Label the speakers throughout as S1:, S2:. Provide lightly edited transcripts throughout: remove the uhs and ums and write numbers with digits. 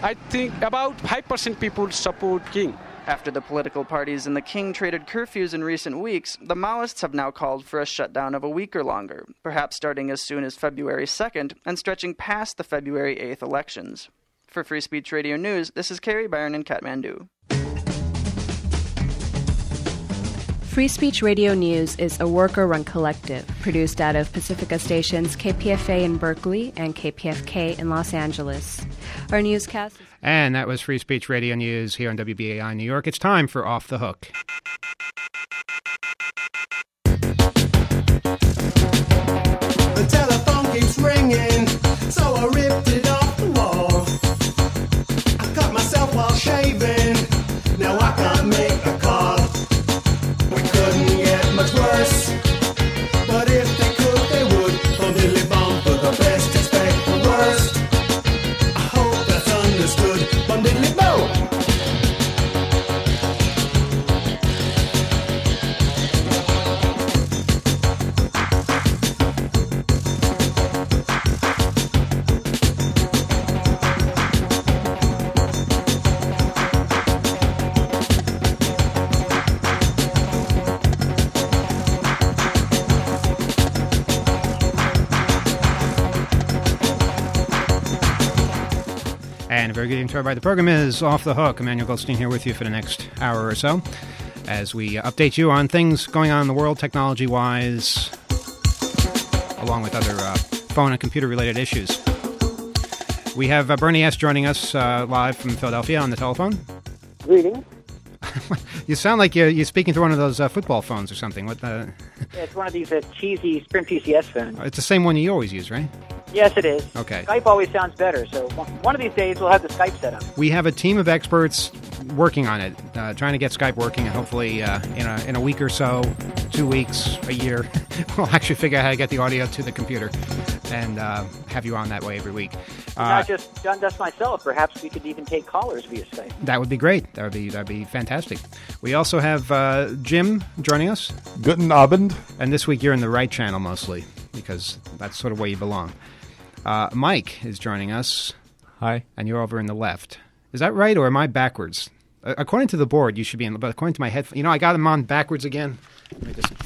S1: I think about 5% people support King.
S2: After the political parties and the King traded curfews in recent weeks, the Maoists have now called for a shutdown of a week or longer, perhaps starting as soon as February 2nd and stretching past the February 8th elections. For Free Speech Radio News, this is Carrie Byron in Kathmandu.
S3: Free Speech Radio News is a worker-run collective produced out of Pacifica stations KPFA in Berkeley and KPFK in Los Angeles. Our newscast is...
S4: And that was Free Speech Radio News here on WBAI New York. It's time for Off the Hook.
S5: The telephone keeps ringing, so I ripped it off the wall. I cut myself while shaving, now I can't make a call. We couldn't get much worse, but if they could, they would. Bum diddly bum, for the best expect the worst. I hope that's understood. Bum diddly bo.
S4: And a very good intro by the program is Off the Hook. Emmanuel Goldstein here with you for the next hour or so as we update you on things going on in the world technology-wise, along with other phone and computer-related issues. We have Bernie S. joining us live from Philadelphia on the telephone.
S6: Greetings.
S4: You sound like you're speaking through one of those football phones or something. What?
S6: Yeah, it's one of these cheesy Sprint PCS phones.
S4: It's the same one you always use, right?
S6: Yes, it is.
S4: Okay.
S6: Skype always sounds better, so one of these days we'll have the Skype set up.
S4: We have a team of experts working on it, trying to get Skype working, and hopefully in a week or so, 2 weeks, a year, we'll actually figure out how to get the audio to the computer and have you on that way every week.
S6: Not just myself. Perhaps we could even take callers via Skype. That
S4: would be great. That'd be fantastic. We also have Jim joining us.
S7: Guten Abend.
S4: And this week you're in the right channel mostly, because that's sort of where you belong. Mike is joining us.
S7: Hi.
S4: And you're over in the left. Is that right, or am I backwards? According to the board, you should be in, but according to my head, I got him on backwards again. Let me just...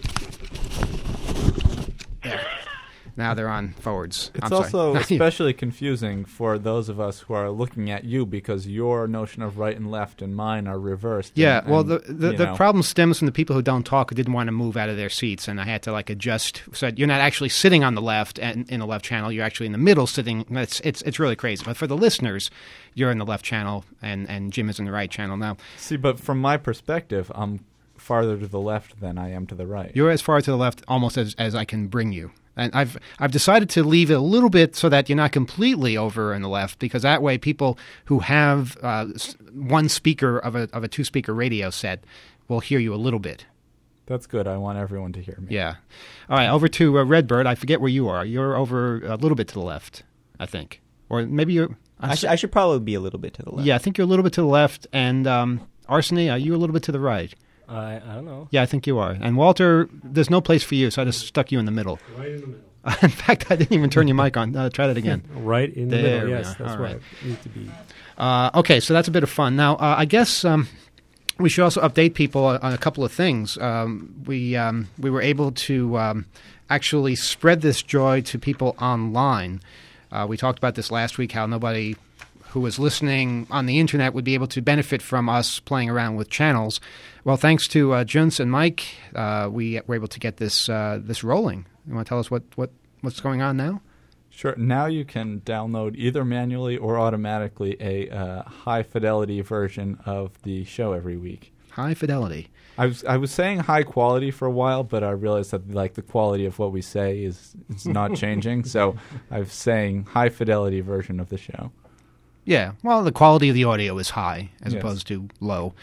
S4: There. Now they're on forwards.
S7: It's also especially confusing for those of us who are looking at you because your notion of right and left and mine are reversed.
S4: Yeah, the problem stems from the people who don't talk, who didn't want to move out of their seats, and I had to adjust. So you're not actually sitting on the left and in the left channel. You're actually in the middle sitting. It's really crazy. But for the listeners, you're in the left channel and Jim is in the right channel now.
S7: See, but from my perspective, I'm farther to the left than I am to the right.
S4: You're as far to the left almost as I can bring you. And I've decided to leave it a little bit so that you're not completely over in the left, because that way people who have one speaker of a two-speaker radio set will hear you a little bit.
S7: That's good. I want everyone to hear me.
S4: Yeah. All right, over to Redbird. I forget where you are. You're over a little bit to the left, I think. Or maybe you're...
S8: I should probably be a little bit to the left.
S4: Yeah, I think you're a little bit to the left. And Arseny, are you a little bit to the right?
S9: I don't know.
S4: Yeah, I think you are. And Walter, there's no place for you, so I just stuck you in the middle.
S9: Right in the middle.
S4: In fact, I didn't even turn your mic on. Try that again.
S9: Right in the middle, yes. That's
S4: right.
S9: It needs to be.
S4: Okay, so that's a bit of fun. Now, I guess we should also update people on a couple of things. We were able to actually spread this joy to people online. We talked about this last week, how nobody who was listening on the internet would be able to benefit from us playing around with channels. Well, thanks to Juntz and Mike, we were able to get this rolling. You want to tell us what's going on now?
S7: Sure. Now you can download either manually or automatically a high-fidelity version of the show every week.
S4: High fidelity.
S7: I was saying high quality for a while, but I realized that the quality of what we say is not changing. So I'm saying high-fidelity version of the show.
S4: Yeah, well, the quality of the audio is high as opposed to low.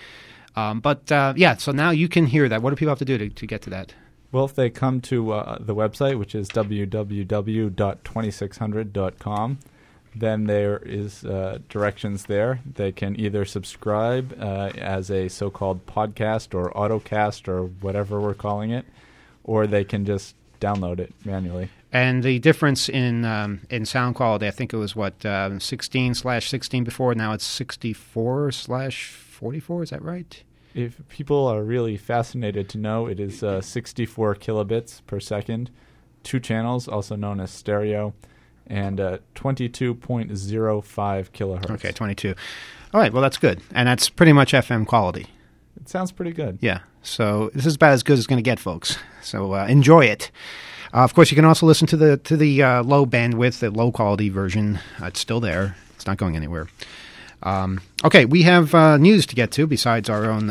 S4: So now you can hear that. What do people have to do to get to that?
S7: Well, if they come to the website, which is www.2600.com, then there is directions there. They can either subscribe as a so-called podcast or autocast or whatever we're calling it, or they can just download it manually.
S4: And the difference in sound quality, I think it was 16/16 before. Now it's 64/44. Is that right?
S7: If people are really fascinated to know, it is 64 kilobits per second, 2 channels, also known as stereo, and 22.05 kilohertz.
S4: Okay, 22. All right, well, that's good. And that's pretty much FM quality.
S7: It sounds pretty good.
S4: Yeah, so this is about as good as it's going to get, folks. So enjoy it. Of course, you can also listen to the low bandwidth, the low quality version. It's still there. It's not going anywhere. Okay, we have news to get to besides our own,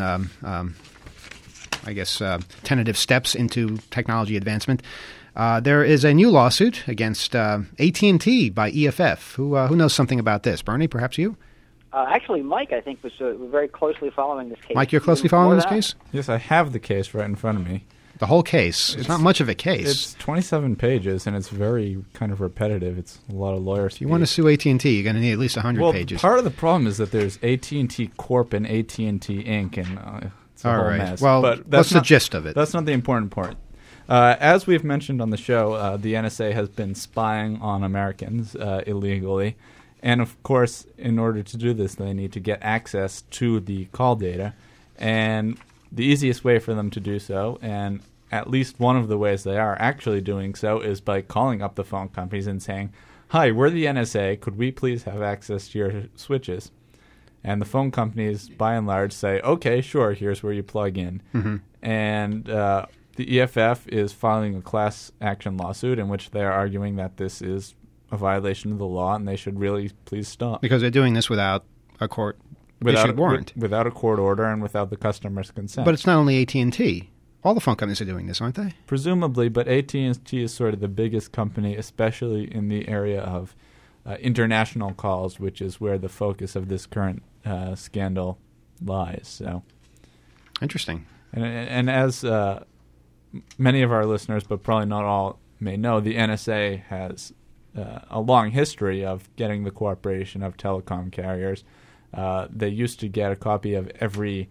S4: tentative steps into technology advancement. There is a new lawsuit against AT&T by EFF. Who knows something about this? Bernie, perhaps you?
S6: Actually, Mike, I think, was very closely following this case.
S4: Mike, you're closely following this case?
S7: Yes, I have the case right in front of me.
S4: The whole case. It's not much of a case.
S7: It's 27 pages, and it's very kind of repetitive. It's a lot of lawyers.
S4: If you want to sue AT&T, you're going to need at least 100 pages.
S7: Part of the problem is that there's AT&T Corp and AT&T Inc., and it's a whole mess.
S4: Well,
S7: but
S4: what's the gist of it?
S7: That's not the important part. As we've mentioned on the show, the NSA has been spying on Americans illegally. And, of course, in order to do this, they need to get access to the call data. And the easiest way for them to do so, and at least one of the ways they are actually doing so, is by calling up the phone companies and saying, "Hi, we're the NSA. Could we please have access to your switches?" And the phone companies, by and large, say, "Okay, sure, here's where you plug in." Mm-hmm. And the EFF is filing a class action lawsuit in which they are arguing that this is a violation of the law and they should really please stop.
S4: Because they're doing this without a court-issued warrant.
S7: Without a court order and without the customer's consent.
S4: But it's not only AT&T. All the phone companies are doing this, aren't they?
S7: Presumably, but AT&T is sort of the biggest company, especially in the area of international calls, which is where the focus of this current scandal lies. So,
S4: interesting.
S7: And as many of our listeners, but probably not all, may know, the NSA has a long history of getting the cooperation of telecom carriers. They used to get a copy of every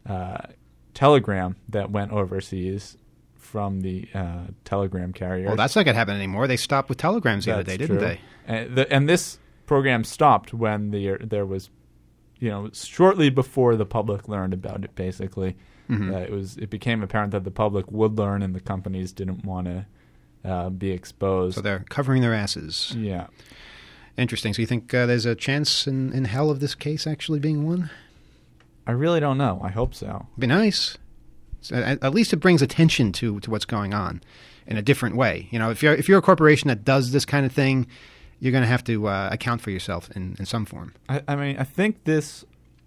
S7: telegram that went overseas from the telegram carriers.
S4: Well, that's not going to happen anymore. They stopped with telegrams the other day, didn't they?
S7: And this program stopped when there was, shortly before the public learned about it, basically. Mm-hmm. It became apparent that the public would learn and the companies didn't want to be exposed.
S4: So they're covering their asses.
S7: Yeah.
S4: Interesting. So you think there's a chance in hell of this case actually being won?
S7: I really don't know. I hope so.
S4: It'd be nice. So at least it brings attention to what's going on in a different way. If you're a corporation that does this kind of thing, you're going to have to account for yourself in some form.
S7: I mean, I think this,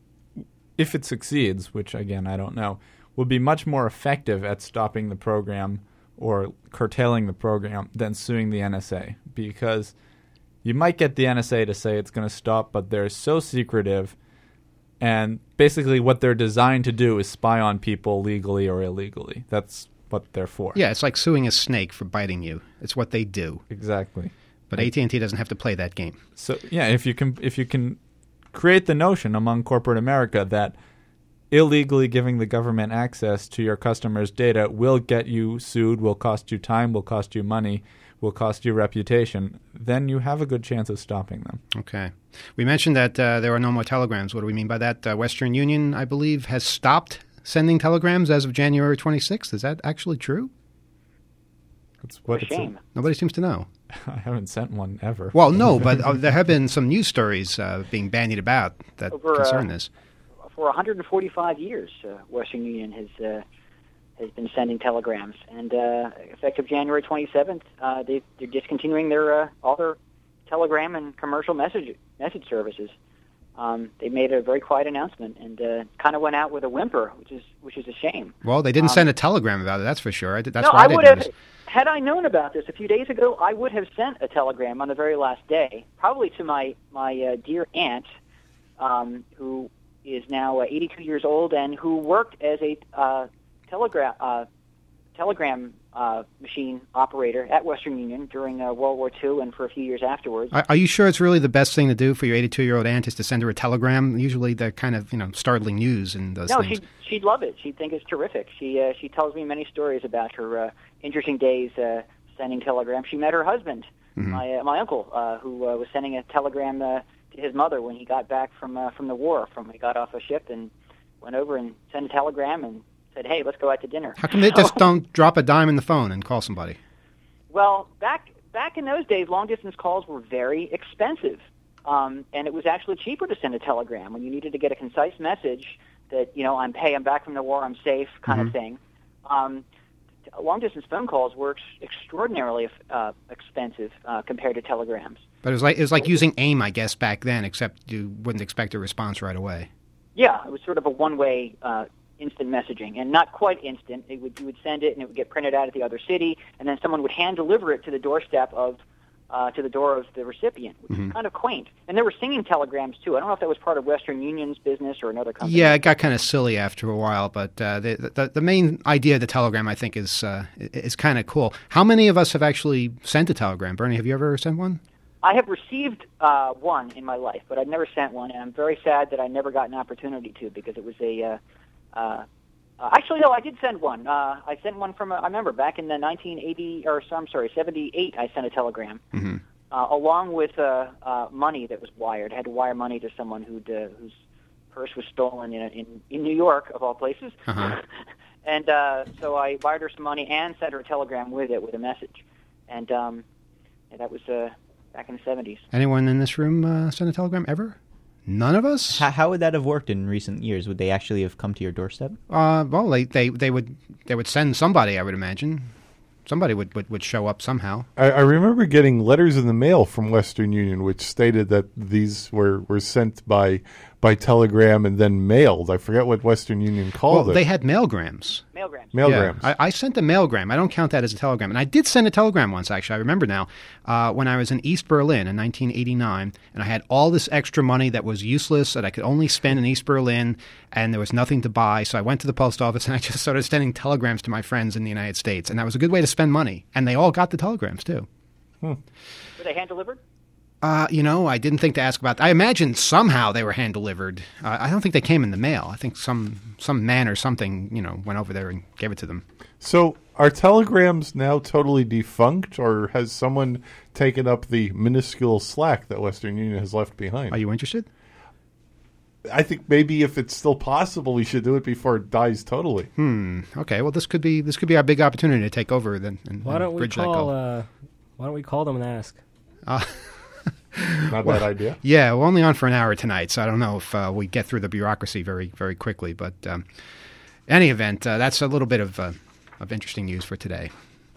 S7: if it succeeds, which again I don't know, will be much more effective at stopping the program or curtailing the program than suing the NSA, because you might get the NSA to say it's going to stop, but they're so secretive, and basically what they're designed to do is spy on people legally or illegally. That's what they're for.
S4: Yeah, it's like suing a snake for biting you. It's what they do.
S7: Exactly.
S4: But AT&T doesn't have to play that game.
S7: So yeah, if you can create the notion among corporate America that illegally giving the government access to your customers' data will get you sued, will cost you time, will cost you money, will cost you reputation, then you have a good chance of stopping them.
S4: Okay. We mentioned that there are no more telegrams. What do we mean by that? Western Union, I believe, has stopped sending telegrams as of January 26th. Is that actually true?
S7: That's what it's
S6: shame.
S4: Nobody seems to know.
S7: I haven't sent one ever.
S4: Well, no, but there have been some news stories being bandied about that concern this.
S6: For 145 years, Western Union has been sending telegrams, and effective January 27th, they're discontinuing all their telegram and commercial message services. They made a very quiet announcement and kind of went out with a whimper, which is a shame.
S4: Well, they didn't send a telegram about it, that's for sure. That's
S6: why I would have. Had I known about this a few days ago, I would have sent a telegram on the very last day, probably to my dear aunt, who is now 82 years old and who worked as a telegram machine operator at Western Union during World War II and for a few years afterwards.
S4: Are you sure it's really the best thing to do for your 82-year-old aunt is to send her a telegram? Usually they're kind of startling news and those things.
S6: No, she'd love it. She'd think it's terrific. She tells me many stories about her interesting days sending telegrams. She met her husband, my uncle, who was sending a telegram to his mother when he got back from the war. He got off a ship and went over and sent a telegram and said, "Hey, let's go out to dinner."
S4: How come they just don't drop a dime in the phone and call somebody?
S6: Well, back in those days, long-distance calls were very expensive, and it was actually cheaper to send a telegram when you needed to get a concise message that, I'm back from the war, I'm safe, kind of thing. Long-distance phone calls were extraordinarily expensive compared to telegrams.
S4: But it was like using AIM, I guess, back then, except you wouldn't expect a response right away.
S6: Yeah, it was sort of a one-way instant messaging, and not quite instant. You would send it, and it would get printed out at the other city, and then someone would hand deliver it to the doorstep to the door of the recipient, which is kind of quaint. And there were singing telegrams too. I don't know if that was part of Western Union's business or another company.
S4: Yeah, it got kind of silly after a while, but the main idea of the telegram, I think, is kind of cool. How many of us have actually sent a telegram? Bernie, have you ever sent one?
S6: I have received one in my life, but I've never sent one, and I'm very sad that I never got an opportunity to, because it was actually, no, I did send one. I sent one from, I remember, back in the 78, I sent a telegram, along with money that was wired. I had to wire money to someone whose purse was stolen in New York, of all places. And so I wired her some money and sent her a telegram with it, with a message. And that was back in the 70s.
S4: Anyone in this room send a telegram ever? None of us?
S8: How would that have worked in recent years? Would they actually have come to your doorstep?
S4: Well, they would send somebody, I would imagine. Somebody would show up somehow.
S10: I remember getting letters in the mail from Western Union which stated that these were sent by telegram and then mailed. I forget what Western Union called it.
S4: They had mailgrams.
S10: Mailgrams.
S4: Yeah, I sent a mailgram. I don't count that as a telegram. And I did send a telegram once, actually. I remember now, when I was in East Berlin in 1989, and I had all this extra money that was useless that I could only spend in East Berlin, and there was nothing to buy. So I went to the post office, and I just started sending telegrams to my friends in the United States. And that was a good way to spend money. And they all got the telegrams, too.
S6: Were they hand-delivered?
S4: I didn't think to ask about that. I imagine somehow they were hand-delivered. I don't think they came in the mail. I think some man or something, went over there and gave it to them.
S10: So are telegrams now totally defunct, or has someone taken up the minuscule slack that Western Union has left behind?
S4: Are you interested?
S10: I think maybe if it's still possible, we should do it before it dies totally.
S4: Okay. Well, this could be our big opportunity to take over then. And
S9: why don't
S4: bridge
S9: we call?
S4: that
S9: Why don't we call them and ask?
S10: Not bad idea.
S4: Yeah, we're only on for an hour tonight, so I don't know if we get through the bureaucracy very, very quickly. But any event, that's a little bit of interesting news for today.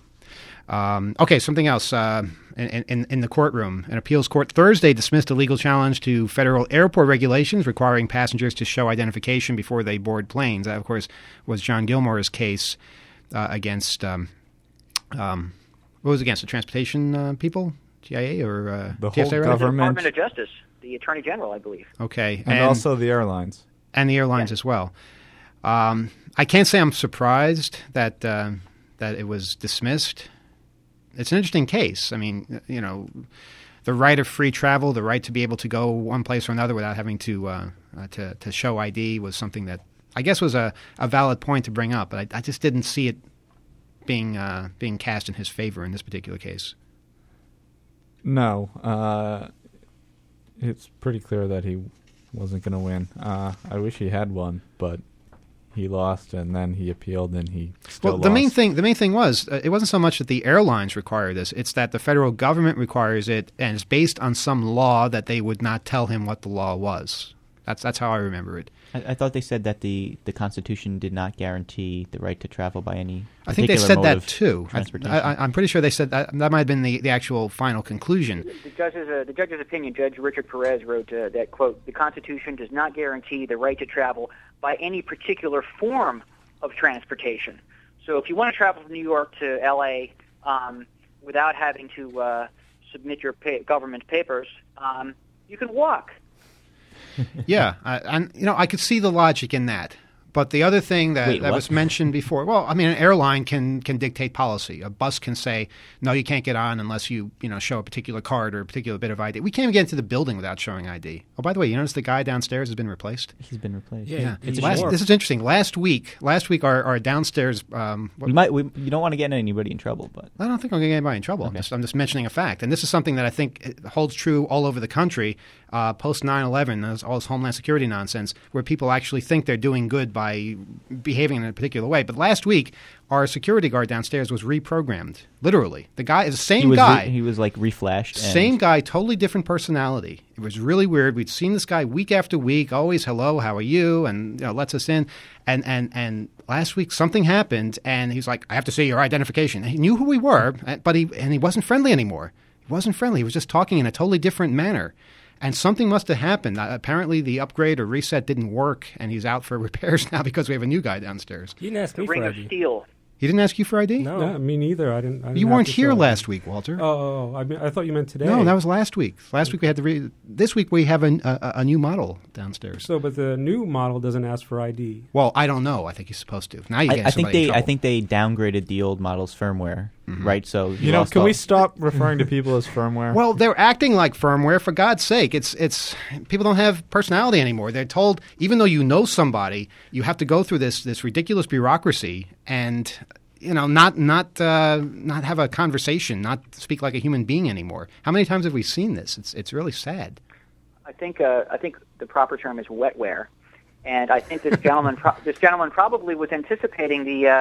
S4: Okay, something else. In the courtroom, an appeals court Thursday dismissed a legal challenge to federal airport regulations requiring passengers to show identification before they board planes. That, of course, was John Gilmore's case against what was it against the transportation people? TIA or
S7: the
S4: TSA,
S7: whole
S4: right?
S7: government,
S6: Department of Justice, the Attorney General, I believe.
S4: Okay,
S7: and also the airlines,
S4: as well. I can't say I'm surprised that it was dismissed. It's an interesting case. I mean, the right of free travel, the right to be able to go one place or another without having to show ID was something that I guess was a valid point to bring up. But I just didn't see it being cast in his favor in this particular case.
S7: No, it's pretty clear that he wasn't going to win. I wish he had won, but he lost, and then he appealed, and he still lost.
S4: The main thing was it wasn't so much that the airlines require this; it's that the federal government requires it, and it's based on some law that they would not tell him what the law was. That's how I remember it.
S8: I thought they said that the Constitution did not guarantee the right to travel by any
S4: I think they said that too.
S8: Transportation.
S4: I'm pretty sure they said that. That might have been the actual final conclusion.
S6: The judge's opinion, Judge Richard Perez wrote that, quote, the Constitution does not guarantee the right to travel by any particular form of transportation. So if you want to travel from New York to L.A. Without having to submit your government papers, you can walk.
S4: Yeah, I could see the logic in that. But the other thing that,
S8: Wait,
S4: that
S8: what?
S4: was mentioned before, well, I mean, an airline can dictate policy. A bus can say, no, you can't get on unless you show a particular card or a particular bit of ID. We can't even get into the building without showing ID. Oh, by the way, you notice the guy downstairs has been replaced?
S8: He's been replaced.
S9: Yeah,
S8: It's a
S9: he's
S8: shame.
S4: This is interesting. Last week, our downstairs.
S8: You don't want to get anybody in trouble, but
S4: I don't think I'm going to get anybody in trouble.
S8: Okay.
S4: I'm just mentioning a fact. And this is something that I think holds true all over the country post 9/11, there's all this Homeland Security nonsense where people actually think they're doing good by behaving in a particular way. But last week, our security guard downstairs was reprogrammed. Literally. The guy is the same guy.
S8: He was like reflashed.
S4: Same guy, totally different personality. It was really weird. We'd seen this guy week after week, always hello, how are you, and lets us in. And last week something happened, and he's like, I have to see your identification. And he knew who we were, but he wasn't friendly anymore. He wasn't friendly. He was just talking in a totally different manner. And something must have happened. Apparently the upgrade or reset didn't work, and he's out for repairs now because we have a new guy downstairs.
S9: You didn't ask
S6: The
S9: me
S6: Ring
S9: for
S6: of
S9: ID.
S6: Steel.
S4: He didn't ask you for ID?
S9: No.
S11: No, me neither. I didn't.
S4: You
S11: have
S4: weren't
S11: to
S4: here
S11: show it.
S4: last week, Walter.
S11: Oh, I thought you meant today.
S4: No, that was last week. Last week we had this week we have a new model downstairs.
S11: So, but the new model doesn't ask for ID.
S4: Well, I don't know. I think he's supposed to. Now you get
S8: I think
S4: somebody in trouble.
S8: I think they downgraded the old model's firmware, right? So
S7: can we stop referring to people as firmware?
S4: Well, they're acting like firmware. For God's sake, it's people don't have personality anymore. They're told even though you know somebody, you have to go through this ridiculous bureaucracy and not have a conversation, not speak like a human being anymore. How many times have we seen this? It's really sad.
S6: I think the proper term is wetware, and I think this gentleman probably was anticipating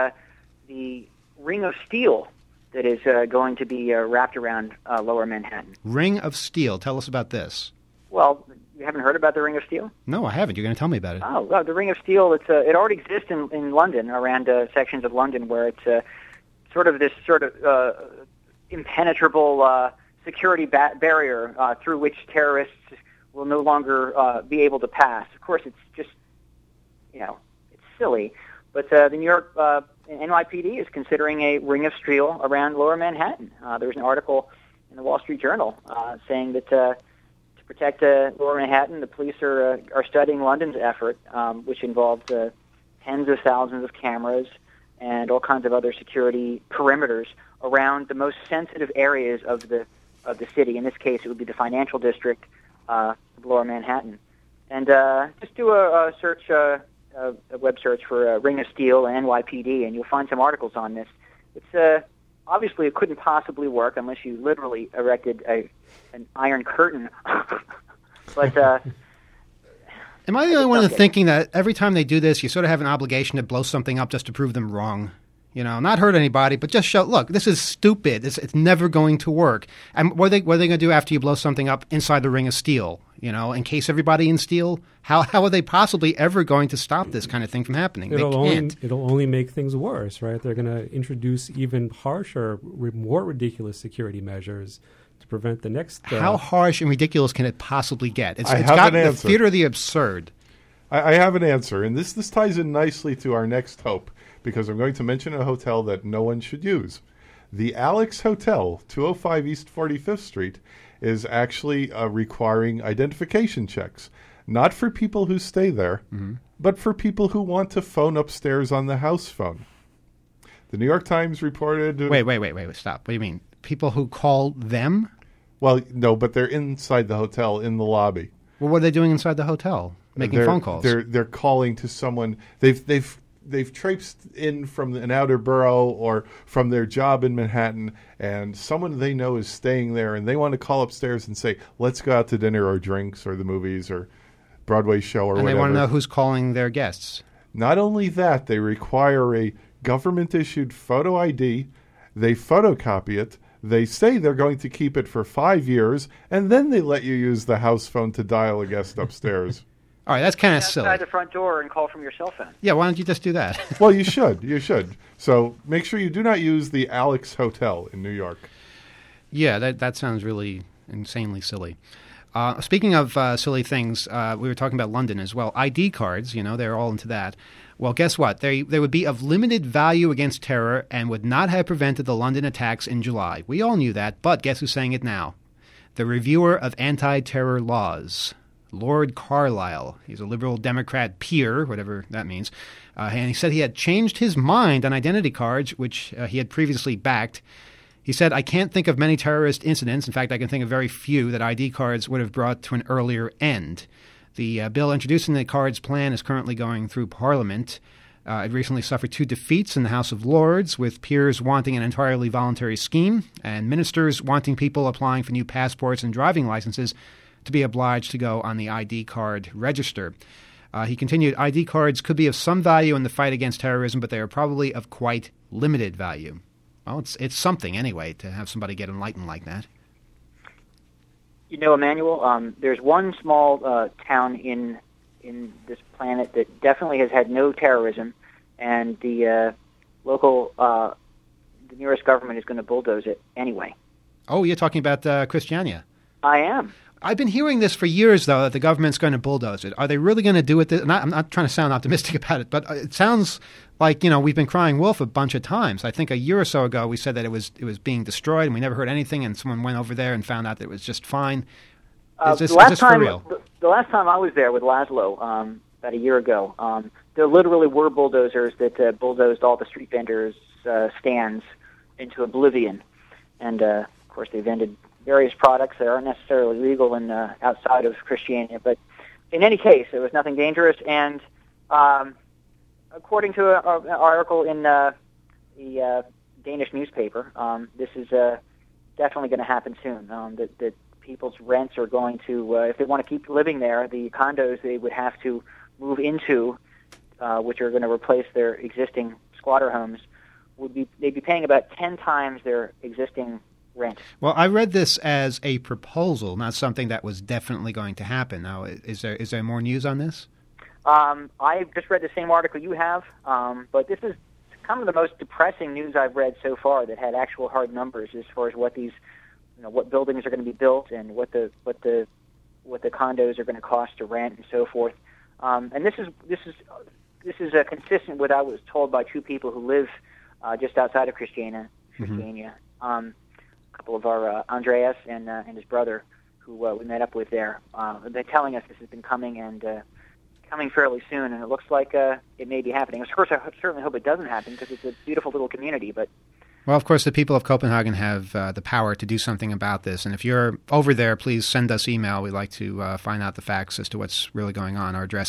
S6: the Ring of Steel that is going to be wrapped around Lower Manhattan.
S4: Ring of Steel. Tell us about this.
S6: Well, you haven't heard about the Ring of Steel?
S4: No, I haven't. You're going to tell me about it.
S6: Oh, well, the Ring of Steel. It already exists in London, around sections of London where it's sort of impenetrable security barrier through which terrorists will no longer be able to pass. Of course, it's just it's silly, but the New York NYPD is considering a Ring of Steel around Lower Manhattan. There was an article in the Wall Street Journal saying that to protect Lower Manhattan, the police are studying London's effort, which involves tens of thousands of cameras and all kinds of other security perimeters around the most sensitive areas of the city. In this case, it would be the financial district of Lower Manhattan. And just do a search, a web search for Ring of Steel NYPD, and you'll find some articles on this. It's obviously it couldn't possibly work unless you literally erected an iron curtain. But
S4: am I the only one that's thinking that every time they do this, you sort of have an obligation to blow something up just to prove them wrong? Not hurt anybody, but just show, look, this is stupid. It's never going to work. And what are they going to do after you blow something up inside the Ring of Steel? Encase everybody in steel? How are they possibly ever going to stop this kind of thing from happening? They can't.
S11: It'll only make things worse, right? They're going to introduce even harsher, more ridiculous security measures to prevent the next.
S4: How harsh and ridiculous can it possibly get? It's
S10: have
S4: got
S10: an
S4: the
S10: answer.
S4: theater of the absurd.
S10: I have an answer, and this ties in nicely to our next hope, because I'm going to mention a hotel that no one should use. The Alex Hotel, 205 East 45th Street, is actually requiring identification checks, not for people who stay there, but for people who want to phone upstairs on the house phone. The New York Times reported...
S4: Wait, stop. What do you mean? People who call them?
S10: Well, no, but they're inside the hotel, in the lobby.
S4: Well, what are they doing inside the hotel? Making phone calls?
S10: They're calling to someone. They've traipsed in from an outer borough or from their job in Manhattan, and someone they know is staying there, and they want to call upstairs and say, let's go out to dinner or drinks or the movies or Broadway show or whatever.
S4: And they want to know who's calling their guests.
S10: Not only that, they require a government-issued photo ID. They photocopy it. They say they're going to keep it for 5 years, and then they let you use the house phone to dial a guest upstairs.
S4: All right, that's kind of silly.
S6: outside the front door and call from your cell phone.
S4: Yeah, why don't you just do that?
S10: Well, you should. You should. So make sure you do not use the Alex Hotel in New York.
S4: Yeah, that sounds really insanely silly. Speaking of silly things, we were talking about London as well. ID cards, they're all into that. Well, guess what? They would be of limited value against terror and would not have prevented the London attacks in July. We all knew that, but guess who's saying it now? The reviewer of anti-terror laws. Lord Carlisle. He's a Liberal Democrat peer, whatever that means. And he said he had changed his mind on identity cards, which he had previously backed. He said, I can't think of many terrorist incidents. In fact, I can think of very few that ID cards would have brought to an earlier end. The bill introducing the cards plan is currently going through Parliament. It recently suffered 2 defeats in the House of Lords, with peers wanting an entirely voluntary scheme and ministers wanting people applying for new passports and driving licenses to be obliged to go on the ID card register. He continued, ID cards could be of some value in the fight against terrorism, but they are probably of quite limited value. Well, it's something anyway to have somebody get enlightened like that.
S6: You know, Emmanuel, there's one small town in this planet that definitely has had no terrorism, and the local, the nearest government is going to bulldoze it anyway.
S4: Oh, you're talking about Christiania.
S6: I am.
S4: I've been hearing this for years, though, that the government's going to bulldoze it. Are they really going to do it? I'm not trying to sound optimistic about it, but it sounds like, we've been crying wolf a bunch of times. I think a year or so ago we said that it was being destroyed and we never heard anything, and someone went over there and found out that it was just fine. Is this for real?
S6: The last time I was there with Laszlo, about a year ago, there literally were bulldozers that bulldozed all the street vendors' stands into oblivion. And, of course, they vended various products that aren't necessarily legal in outside of Christiania. But in any case, there was nothing dangerous. And according to an article in the Danish newspaper, this is definitely going to happen soon. That people's rents are going to, if they want to keep living there, the condos they would have to move into, which are going to replace their existing squatter homes, they'd be paying about 10 times their existing rent.
S4: Well, I read this as a proposal, not something that was definitely going to happen. Now, is there more news on this?
S6: I just read the same article you have, but this is kind of the most depressing news I've read so far that had actual hard numbers as far as what these, what buildings are going to be built and what the condos are going to cost to rent and so forth. And this is consistent with what I was told by 2 people who live just outside of Christiania. A couple of our Andreas and his brother, who we met up with there. They're telling us this has been coming and coming fairly soon, and it looks like it may be happening. Of course, I certainly hope it doesn't happen because it's a beautiful little community. But
S4: well, of course, the people of Copenhagen have the power to do something about this. And if you're over there, please send us email. We'd like to find out the facts as to what's really going on. Our address,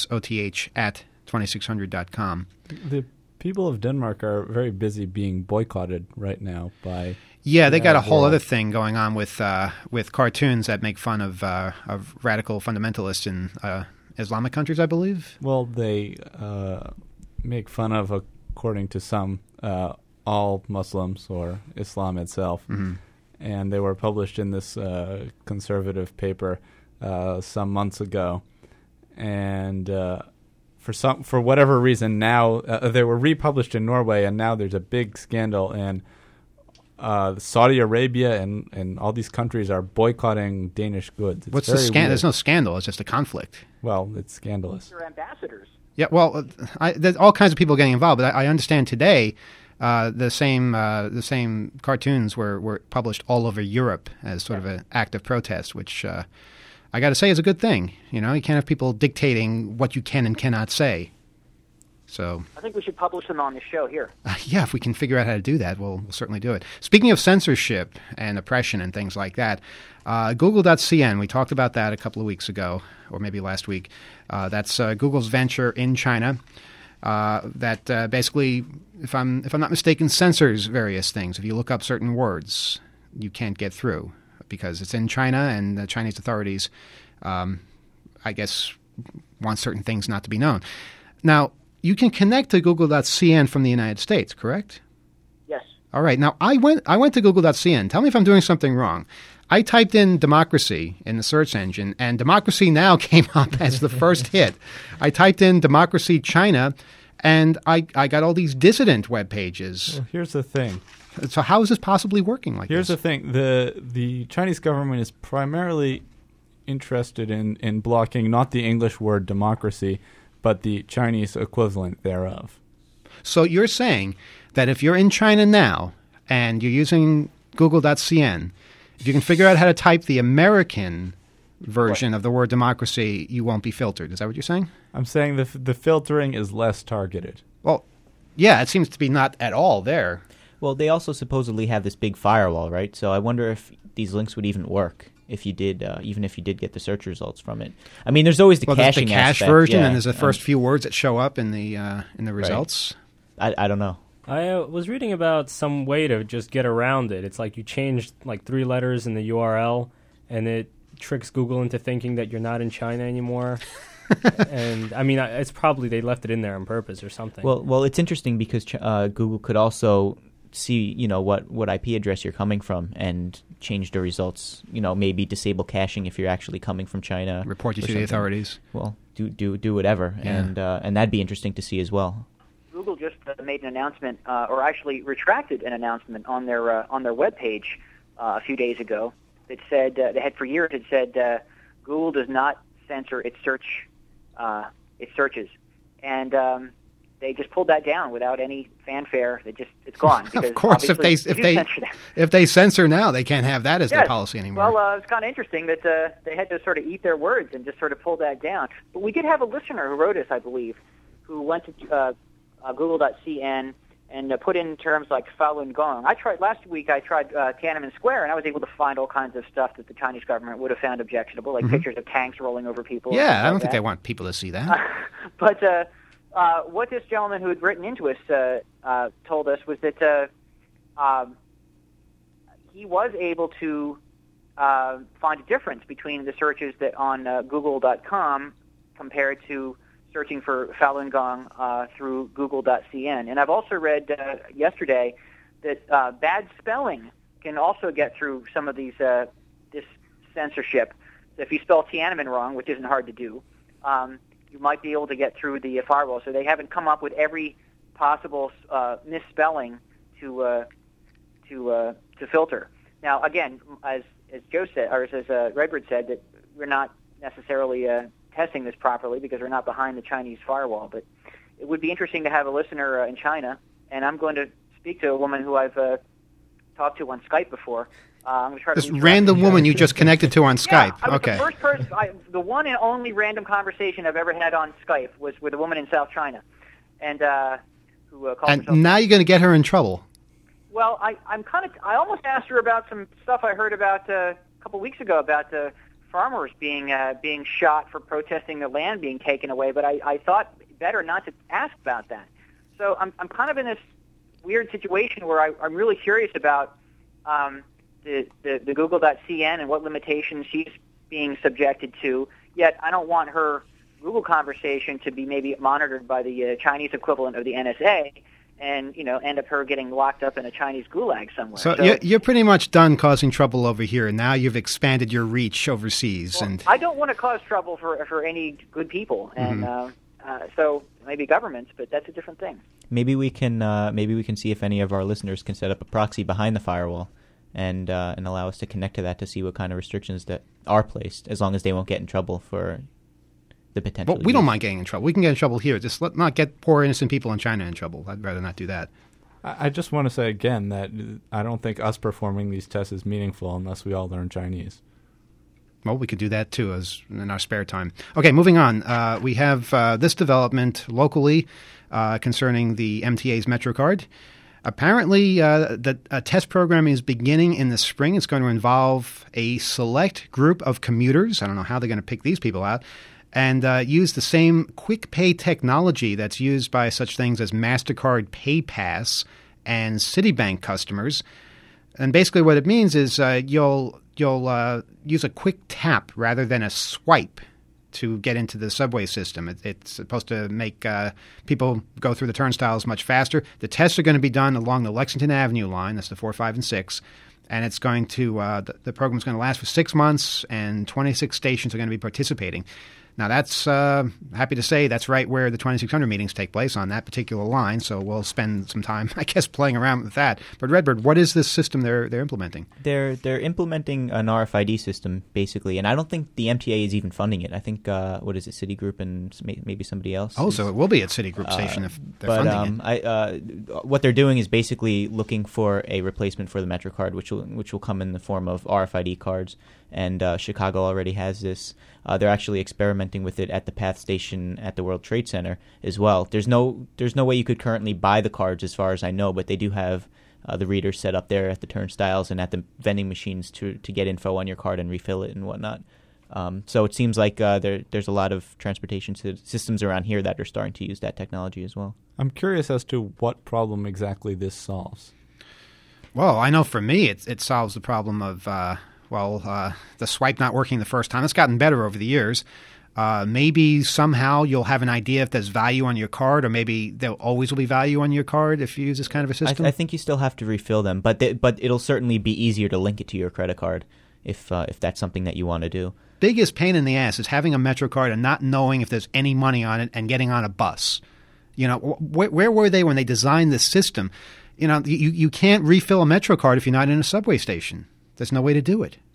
S4: oth@2600.com.
S7: The people of Denmark are very busy being boycotted right now by...
S4: Yeah, they got a whole other thing going on with cartoons that make fun of radical fundamentalists in Islamic countries, I believe.
S7: Well, they make fun of, according to some, all Muslims or Islam itself. Mm-hmm. And they were published in this conservative paper some months ago. And for whatever reason, now they were republished in Norway, and now there's a big scandal in Saudi Arabia and all these countries are boycotting Danish goods.
S4: What's the scandal? There's no scandal. It's just a conflict.
S7: Well, it's scandalous.
S6: They're ambassadors.
S4: Yeah, well, there's all kinds of people getting involved, but I understand today the same cartoons were published all over Europe as sort of an act of protest, which I got to say is a good thing. You can't have people dictating what you can and cannot say. So
S6: I think we should publish them on the show here.
S4: Yeah, if we can figure out how to do that, we'll certainly do it. Speaking of censorship and oppression and things like that, Google.cn, we talked about that a couple of weeks ago, or maybe last week. That's Google's venture in China that basically, if I'm not mistaken, censors various things. If you look up certain words, you can't get through because it's in China, and the Chinese authorities, I guess, want certain things not to be known. Now, you can connect to Google.cn from the United States, correct?
S6: Yes.
S4: All right. Now, I went to Google.cn. Tell me if I'm doing something wrong. I typed in democracy in the search engine, and Democracy Now! Came up as the first hit. I typed in Democracy China, and I got all these dissident web pages.
S7: Well, here's the thing.
S4: So how is this possibly working like
S7: Here's
S4: this?
S7: the thing. The Chinese government is primarily interested in blocking not the English word democracy, but the Chinese equivalent thereof.
S4: So you're saying that if you're in China now and you're using Google.cn, if you can figure out how to type the American version of the word democracy, you won't be filtered. Is that what you're saying?
S7: I'm saying the filtering is less targeted.
S4: Well, yeah, it seems to be not at all there.
S8: Well, they also supposedly have this big firewall, right? So I wonder if these links would even work if you did, even if you did get the search results from it. I mean, there's always the caching
S4: there's the cache
S8: aspect,
S4: version,
S8: yeah.
S4: and there's the first few words that show up in the results.
S8: Right. I don't know.
S9: I was reading about some way to just get around it. It's like you change like 3 letters in the URL, and it tricks Google into thinking that you're not in China anymore. And I mean, it's probably they left it in there on purpose or something.
S8: Well, it's interesting because Google could also see, what IP address you're coming from and change the results. Maybe disable caching if you're actually coming from China.
S4: Report you to the authorities.
S8: Well, do whatever,
S4: Yeah.
S8: and that'd be interesting to see as well.
S6: Google just made an announcement, or actually retracted an announcement on their webpage a few days ago that said they had for years. It said Google does not censor its searches, and they just pulled that down without any fanfare. It's gone. Because
S4: of course, if they censor now, they can't have that as their policy anymore.
S6: Well, it's kind of interesting that they had to sort of eat their words and just sort of pull that down. But we did have a listener who wrote us, I believe, who went to Google.cn and put in terms like Falun Gong. Last week I tried Tiananmen Square, and I was able to find all kinds of stuff that the Chinese government would have found objectionable, like pictures of tanks rolling over people.
S4: Yeah, I don't think they want people to see that.
S6: But what this gentleman who had written into us told us was that he was able to find a difference between the searches that on Google.com compared to searching for Falun Gong through Google.cn. And I've also read yesterday that bad spelling can also get through some of these this censorship. So if you spell Tiananmen wrong, which isn't hard to do, you might be able to get through the firewall. So they haven't come up with every possible misspelling to filter. Now, again, as Joe said, or as Redbird said, that we're not necessarily testing this properly because we're not behind the Chinese firewall. But it would be interesting to have a listener in China, and I'm going to speak to a woman who I've talked to on Skype before. I'm going to try
S4: this
S6: to
S4: random woman you just connected to on Skype.
S6: I was
S4: Okay.
S6: the first person, the one and only random conversation I've ever had on Skype was with a woman in South China, and who called herself.
S4: And now you're going to get her in trouble.
S6: Well, I almost asked her about some stuff I heard about a couple weeks ago about farmers being shot for protesting their land being taken away, but I thought better not to ask about that. So I'm kind of in this weird situation where I'm really curious about the Google.cn and what limitations she's being subjected to, yet I don't want her Google conversation to be maybe monitored by the Chinese equivalent of the NSA and, end up her getting locked up in a Chinese gulag somewhere.
S4: So you're pretty much done causing trouble over here, and now you've expanded your reach overseas.
S6: Well,
S4: and
S6: I don't want to cause trouble for any good people, and so maybe governments, but that's a different thing.
S8: Maybe we can see if any of our listeners can set up a proxy behind the firewall and allow us to connect to that to see what kind of restrictions that are placed, as long as they won't get in trouble for the potential.
S4: Well, we don't mind getting in trouble. We can get in trouble here. Just let not get poor innocent people in China in trouble. I'd rather not do that.
S7: I just want to say again that I don't think us performing these tests is meaningful unless we all learn Chinese.
S4: Well, we could do that too as in our spare time. Okay, moving on. We have this development locally concerning the MTA's MetroCard. Apparently, a test program is beginning in the spring. It's going to involve a select group of commuters. I don't know how they're going to pick these people out. And use the same quick pay technology that's used by such things as MasterCard PayPass and Citibank customers. And basically what it means is you'll use a quick tap rather than a swipe to get into the subway system. It's supposed to make people go through the turnstiles much faster. The tests are going to be done along the Lexington Avenue line. That's the 4, 5, and 6. And it's going to the program's going to last for 6 months, and 26 stations are going to be participating. Now, that's happy to say that's right where the 2600 meetings take place on that particular line, so we'll spend some time, I guess, playing around with that. But Redbird, what is this system they're implementing?
S8: They're implementing an RFID system, basically, and I don't think the MTA is even funding it. I think, what is it, Citigroup and maybe somebody else?
S4: Oh, so it will be at Citigroup Station if they're funding
S8: it. What they're doing is basically looking for a replacement for the MetroCard, which will come in the form of RFID cards. and Chicago already has this. They're actually experimenting with it at the PATH station at the World Trade Center as well. There's no way you could currently buy the cards as far as I know, but they do have the readers set up there at the turnstiles and at the vending machines to get info on your card and refill it and whatnot. So it seems like there's a lot of transportation systems around here that are starting to use that technology as well.
S7: I'm curious as to what problem exactly this solves.
S4: Well, I know for me it solves the problem of, the swipe not working the first time. It's gotten better over the years. Maybe somehow you'll have an idea if there's value on your card, or maybe there always will be value on your card if you use this kind of a system.
S8: I think you still have to refill them, but it'll certainly be easier to link it to your credit card if that's something that you want to do.
S4: Biggest pain in the ass is having a MetroCard and not knowing if there's any money on it and getting on a bus. You know, where were they when they designed this system? You know, you can't refill a MetroCard if you're not in a subway station. There's no way to do it.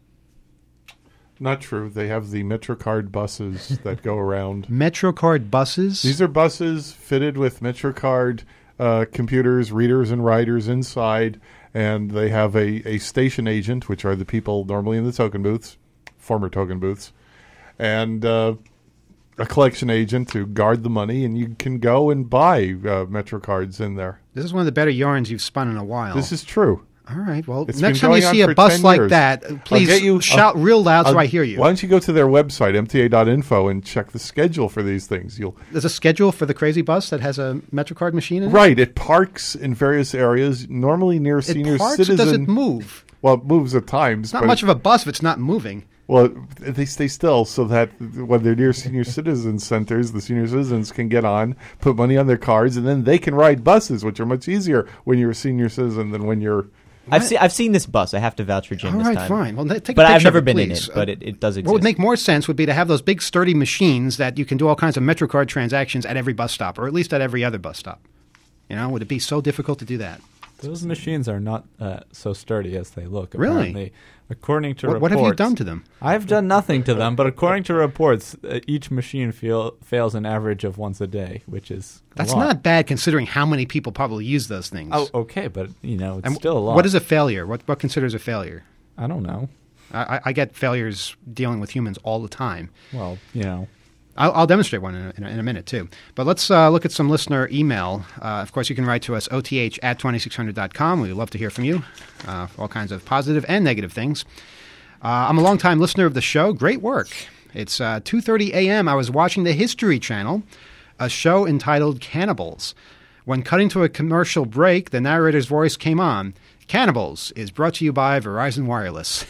S10: Not true. They have the MetroCard buses that go around.
S4: MetroCard buses?
S10: These are buses fitted with MetroCard computers, readers, and writers inside, and they have a station agent, which are the people normally in the token booths, former token booths, and a collection agent to guard the money, and you can go and buy MetroCards in there.
S4: This is one of the better yarns you've spun in a while.
S10: This is true.
S4: All right. Well,
S10: It's
S4: next
S10: been
S4: time you
S10: going
S4: see
S10: on
S4: a
S10: for
S4: bus
S10: 10
S4: like
S10: years.
S4: that, please shout real loud so I hear you.
S10: Why don't you go to their website, mta.info, and check the schedule for these things?
S4: There's a schedule for the crazy bus that has a MetroCard machine in it?
S10: Right. It parks in various areas, normally near senior citizen.
S4: Or does it move?
S10: Well, it moves at times.
S4: It's not much of a bus if it's not moving.
S10: Well, they stay still so that when they're near senior citizen centers, the senior citizens can get on, put money on their cards, and then they can ride buses, which are much easier when you're a senior citizen than when you're...
S8: I've seen this bus. I have to vouch for Jim this time.
S4: All right, fine. Well, take a picture
S8: but I've never
S4: of it,
S8: been in
S4: please.
S8: it, but it does exist.
S4: What would make more sense would be to have those big, sturdy machines that you can do all kinds of MetroCard transactions at every bus stop, or at least at every other bus stop. You know, would it be so difficult to do that?
S7: Those machines are not so sturdy as they look,
S4: Really?
S7: apparently. According to reports...
S4: What have you done to them?
S7: I've done nothing to them, but according to reports, each machine fails an average of once a day, which is
S4: That's
S7: a lot.
S4: not bad considering how many people probably use those things.
S7: Oh, okay, but, it's
S4: And
S7: still a lot.
S4: What is a failure? What considers a failure?
S7: I don't know.
S4: I get failures dealing with humans all the time.
S7: Well,
S4: I'll demonstrate one in a minute, too. But let's look at some listener email. Of course, you can write to us, oth@2600.com. We would love to hear from you, all kinds of positive and negative things. I'm a longtime listener of the show. Great work. It's 2:30 a.m. I was watching the History Channel, a show entitled Cannibals. When cutting to a commercial break, the narrator's voice came on. Cannibals is brought to you by Verizon Wireless.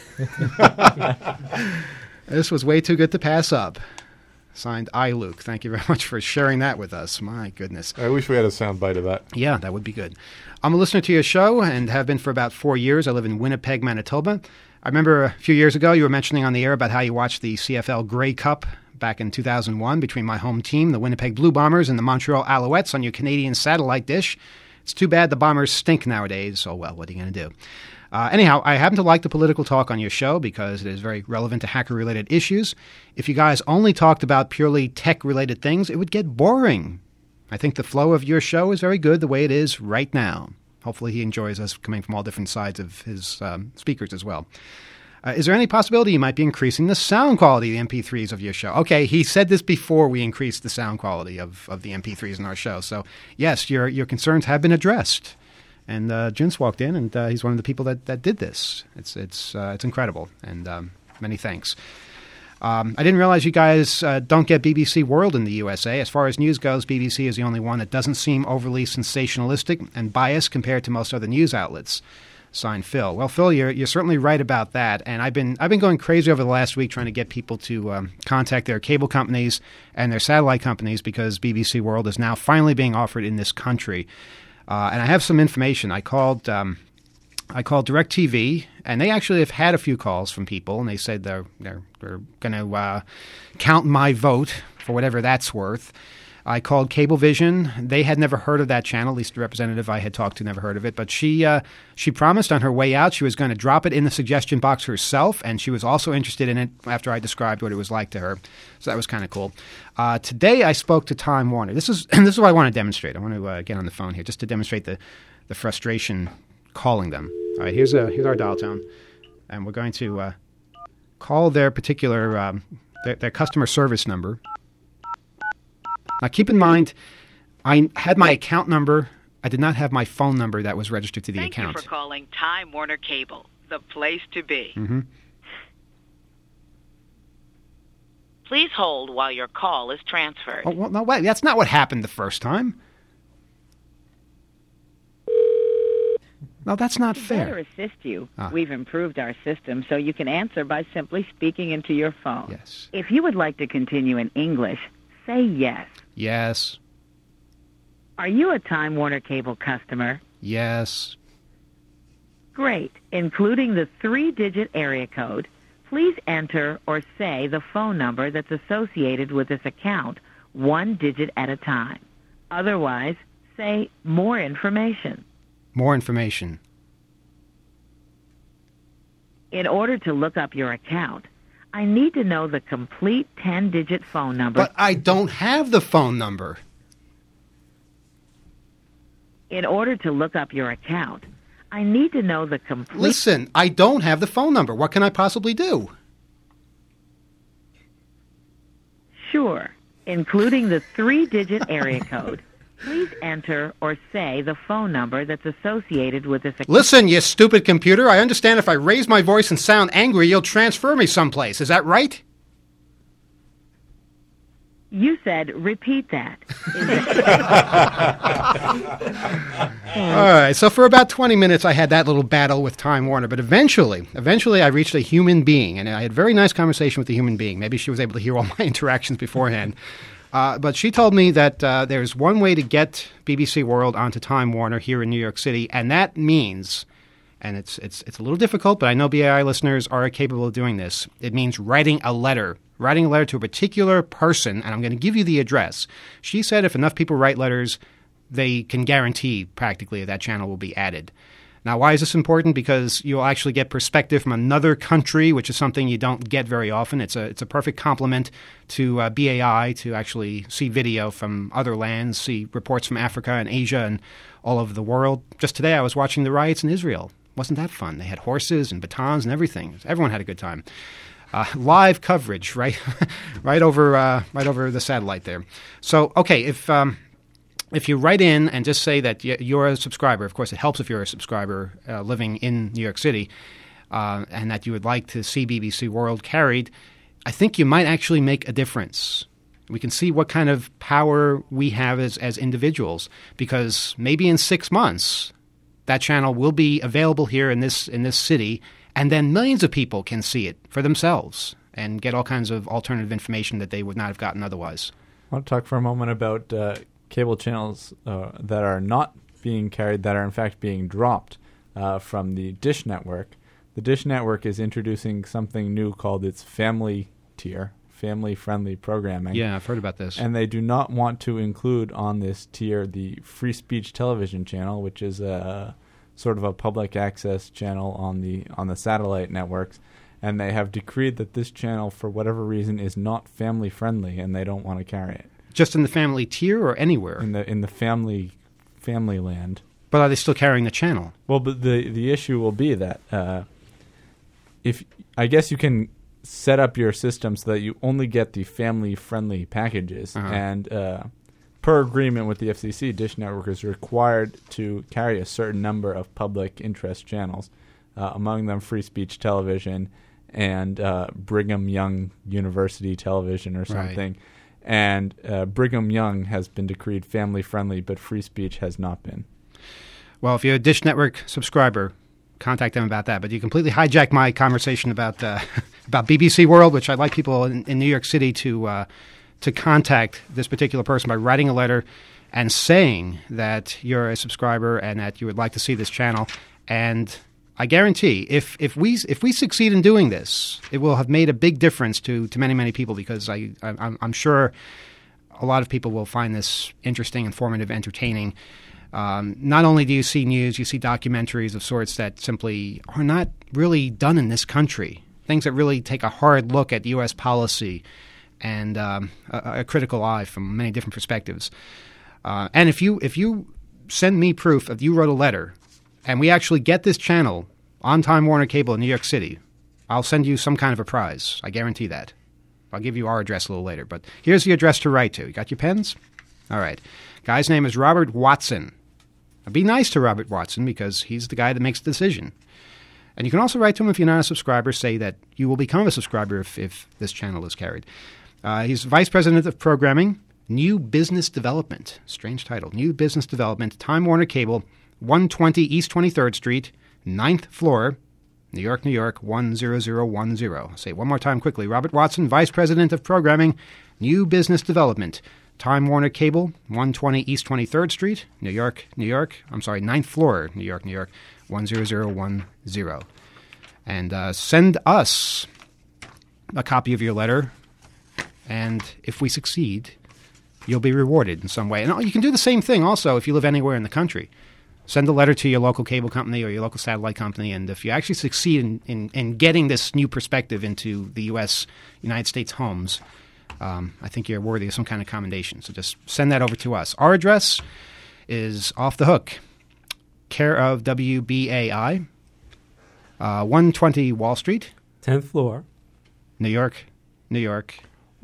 S4: This was way too good to pass up. Signed, I, Luke. Thank you very much for sharing that with us. My goodness.
S10: I wish we had a soundbite of that.
S4: Yeah, that would be good. I'm a listener to your show and have been for about 4 years. I live in Winnipeg, Manitoba. I remember a few years ago you were mentioning on the air about how you watched the CFL Grey Cup back in 2001 between my home team, the Winnipeg Blue Bombers, and the Montreal Alouettes on your Canadian satellite dish. It's too bad the Bombers stink nowadays, so well, what are you going to do? Anyhow, I happen to like the political talk on your show because it is very relevant to hacker-related issues. If you guys only talked about purely tech-related things, it would get boring. I think the flow of your show is very good the way it is right now. Hopefully he enjoys us coming from all different sides of his speakers as well. Is there any possibility you might be increasing the sound quality of the MP3s of your show? Okay, he said this before we increased the sound quality of the MP3s in our show. So, yes, your concerns have been addressed. And Jins walked in, and he's one of the people that did this. It's incredible, and many thanks. I didn't realize you guys don't get BBC World in the USA. As far as news goes, BBC is the only one that doesn't seem overly sensationalistic and biased compared to most other news outlets. Signed, Phil. Well, Phil, you're certainly right about that, and I've been going crazy over the last week trying to get people to contact their cable companies and their satellite companies because BBC World is now finally being offered in this country. And I have some information. I called DirecTV, and they actually have had a few calls from people, and they said they're going to count my vote for whatever that's worth. I called Cablevision. They had never heard of that channel. At least the representative I had talked to never heard of it. But she promised on her way out she was going to drop it in the suggestion box herself, and she was also interested in it after I described what it was like to her. So that was kind of cool. Today I spoke to Time Warner. This is what I want to demonstrate. I want to get on the phone here just to demonstrate the frustration calling them. All right, here's our dial tone, and we're going to call their particular their customer service number. Now, keep in mind, I had my account number. I did not have my phone number that was registered to the account.
S12: Thank you for calling Time Warner Cable, the place to be.
S4: Mm-hmm.
S12: Please hold while your call is transferred.
S4: Oh, well, no, wait. That's not what happened the first time. No, that's not
S13: To
S4: fair.
S13: better assist you, we've improved our system so you can answer by simply speaking into your phone.
S4: Yes.
S13: If you would like to continue in English, say yes.
S4: Yes.
S13: Are you a Time Warner Cable customer?
S4: Yes.
S13: Great. Including the 3-digit area code, please enter or say the phone number that's associated with this account, 1 digit at a time. Otherwise, say more information.
S4: More information.
S13: In order to look up your account, I need to know the complete 10-digit phone number.
S4: But I don't have the phone number.
S13: In order to look up your account, I need to know the complete...
S4: Listen, I don't have the phone number. What can I possibly do?
S13: Sure. Including the 3-digit area code, please enter or say the phone number that's associated with this account.
S4: Listen, you stupid computer. I understand if I raise my voice and sound angry, you'll transfer me someplace. Is that right?
S13: You said repeat that.
S4: All right, so for about 20 minutes, I had that little battle with Time Warner, but eventually I reached a human being, and I had a very nice conversation with the human being. Maybe she was able to hear all my interactions beforehand. But she told me that there's one way to get BBC World onto Time Warner here in New York City, and that means, and it's a little difficult, but I know BAI listeners are capable of doing this, it means writing a letter to a particular person, and I'm going to give you the address. She said if enough people write letters, they can guarantee practically that channel will be added. Now, why is this important? Because you'll actually get perspective from another country, which is something you don't get very often. It's a perfect complement to BAI to actually see video from other lands, see reports from Africa and Asia and all over the world. Just today I was watching the riots in Israel. Wasn't that fun? They had horses and batons and everything. Everyone had a good time. Live coverage, right, right over the satellite there. So, okay, if you write in and just say that you're a subscriber, of course it helps if you're a subscriber living in New York City, and that you would like to see BBC World carried, I think you might actually make a difference. We can see what kind of power we have as individuals, because maybe in 6 months that channel will be available here in this city, and then millions of people can see it for themselves and get all kinds of alternative information that they would not have gotten otherwise.
S7: I want to talk for a moment about cable channels that are not being carried, that are in fact being dropped from the Dish Network. The Dish Network is introducing something new called its family tier, family-friendly programming.
S4: Yeah, I've heard about this.
S7: And they do not want to include on this tier the Free Speech Television channel, which is a sort of a public access channel on the satellite networks. And they have decreed that this channel, for whatever reason, is not family-friendly, and they don't want to carry it.
S4: Just in the family tier or anywhere?
S7: In the family land.
S4: But are they still carrying the channel?
S7: Well, but the issue will be that if I guess you can set up your system so that you only get the family-friendly packages, and per agreement with the FCC, Dish Network is required to carry a certain number of public interest channels, among them Free Speech Television and Brigham Young University Television or something. Right. And Brigham Young has been decreed family-friendly, but Free Speech has not been.
S4: Well, if you're a Dish Network subscriber, contact them about that. But you completely hijacked my conversation about about BBC World, which I'd like people in New York City to contact this particular person by writing a letter and saying that you're a subscriber and that you would like to see this channel. And I guarantee if we succeed in doing this, it will have made a big difference to many, many people, because I'm sure a lot of people will find this interesting, informative, entertaining. Not only do you see news, you see documentaries of sorts that simply are not really done in this country, things that really take a hard look at U.S. policy and a critical eye from many different perspectives. And if you send me proof that you wrote a letter and we actually get this channel on Time Warner Cable in New York City, I'll send you some kind of a prize. I guarantee that. I'll give you our address a little later. But here's the address to write to. You got your pens? All right. Guy's name is Robert Watson. Now, be nice to Robert Watson because he's the guy that makes the decision. And you can also write to him if you're not a subscriber. Say that you will become a subscriber if this channel is carried. He's Vice President of Programming, New Business Development. Strange title. New Business Development, Time Warner Cable, 120 East 23rd Street, 9th floor, New York, New York, 10010. I'll say it one more time quickly. Robert Watson, Vice President of Programming, New Business Development, Time Warner Cable, 120 East 23rd Street, New York, New York. I'm sorry, 9th floor, New York, New York, 10010. And send us a copy of your letter, and if we succeed, you'll be rewarded in some way. And you can do the same thing also if you live anywhere in the country. Send a letter to your local cable company or your local satellite company, and if you actually succeed in getting this new perspective into the United States homes, I think you're worthy of some kind of commendation. So just send that over to us. Our address is Off the Hook, care of WBAI, 120 Wall Street.
S11: 10th floor.
S4: New York, New York.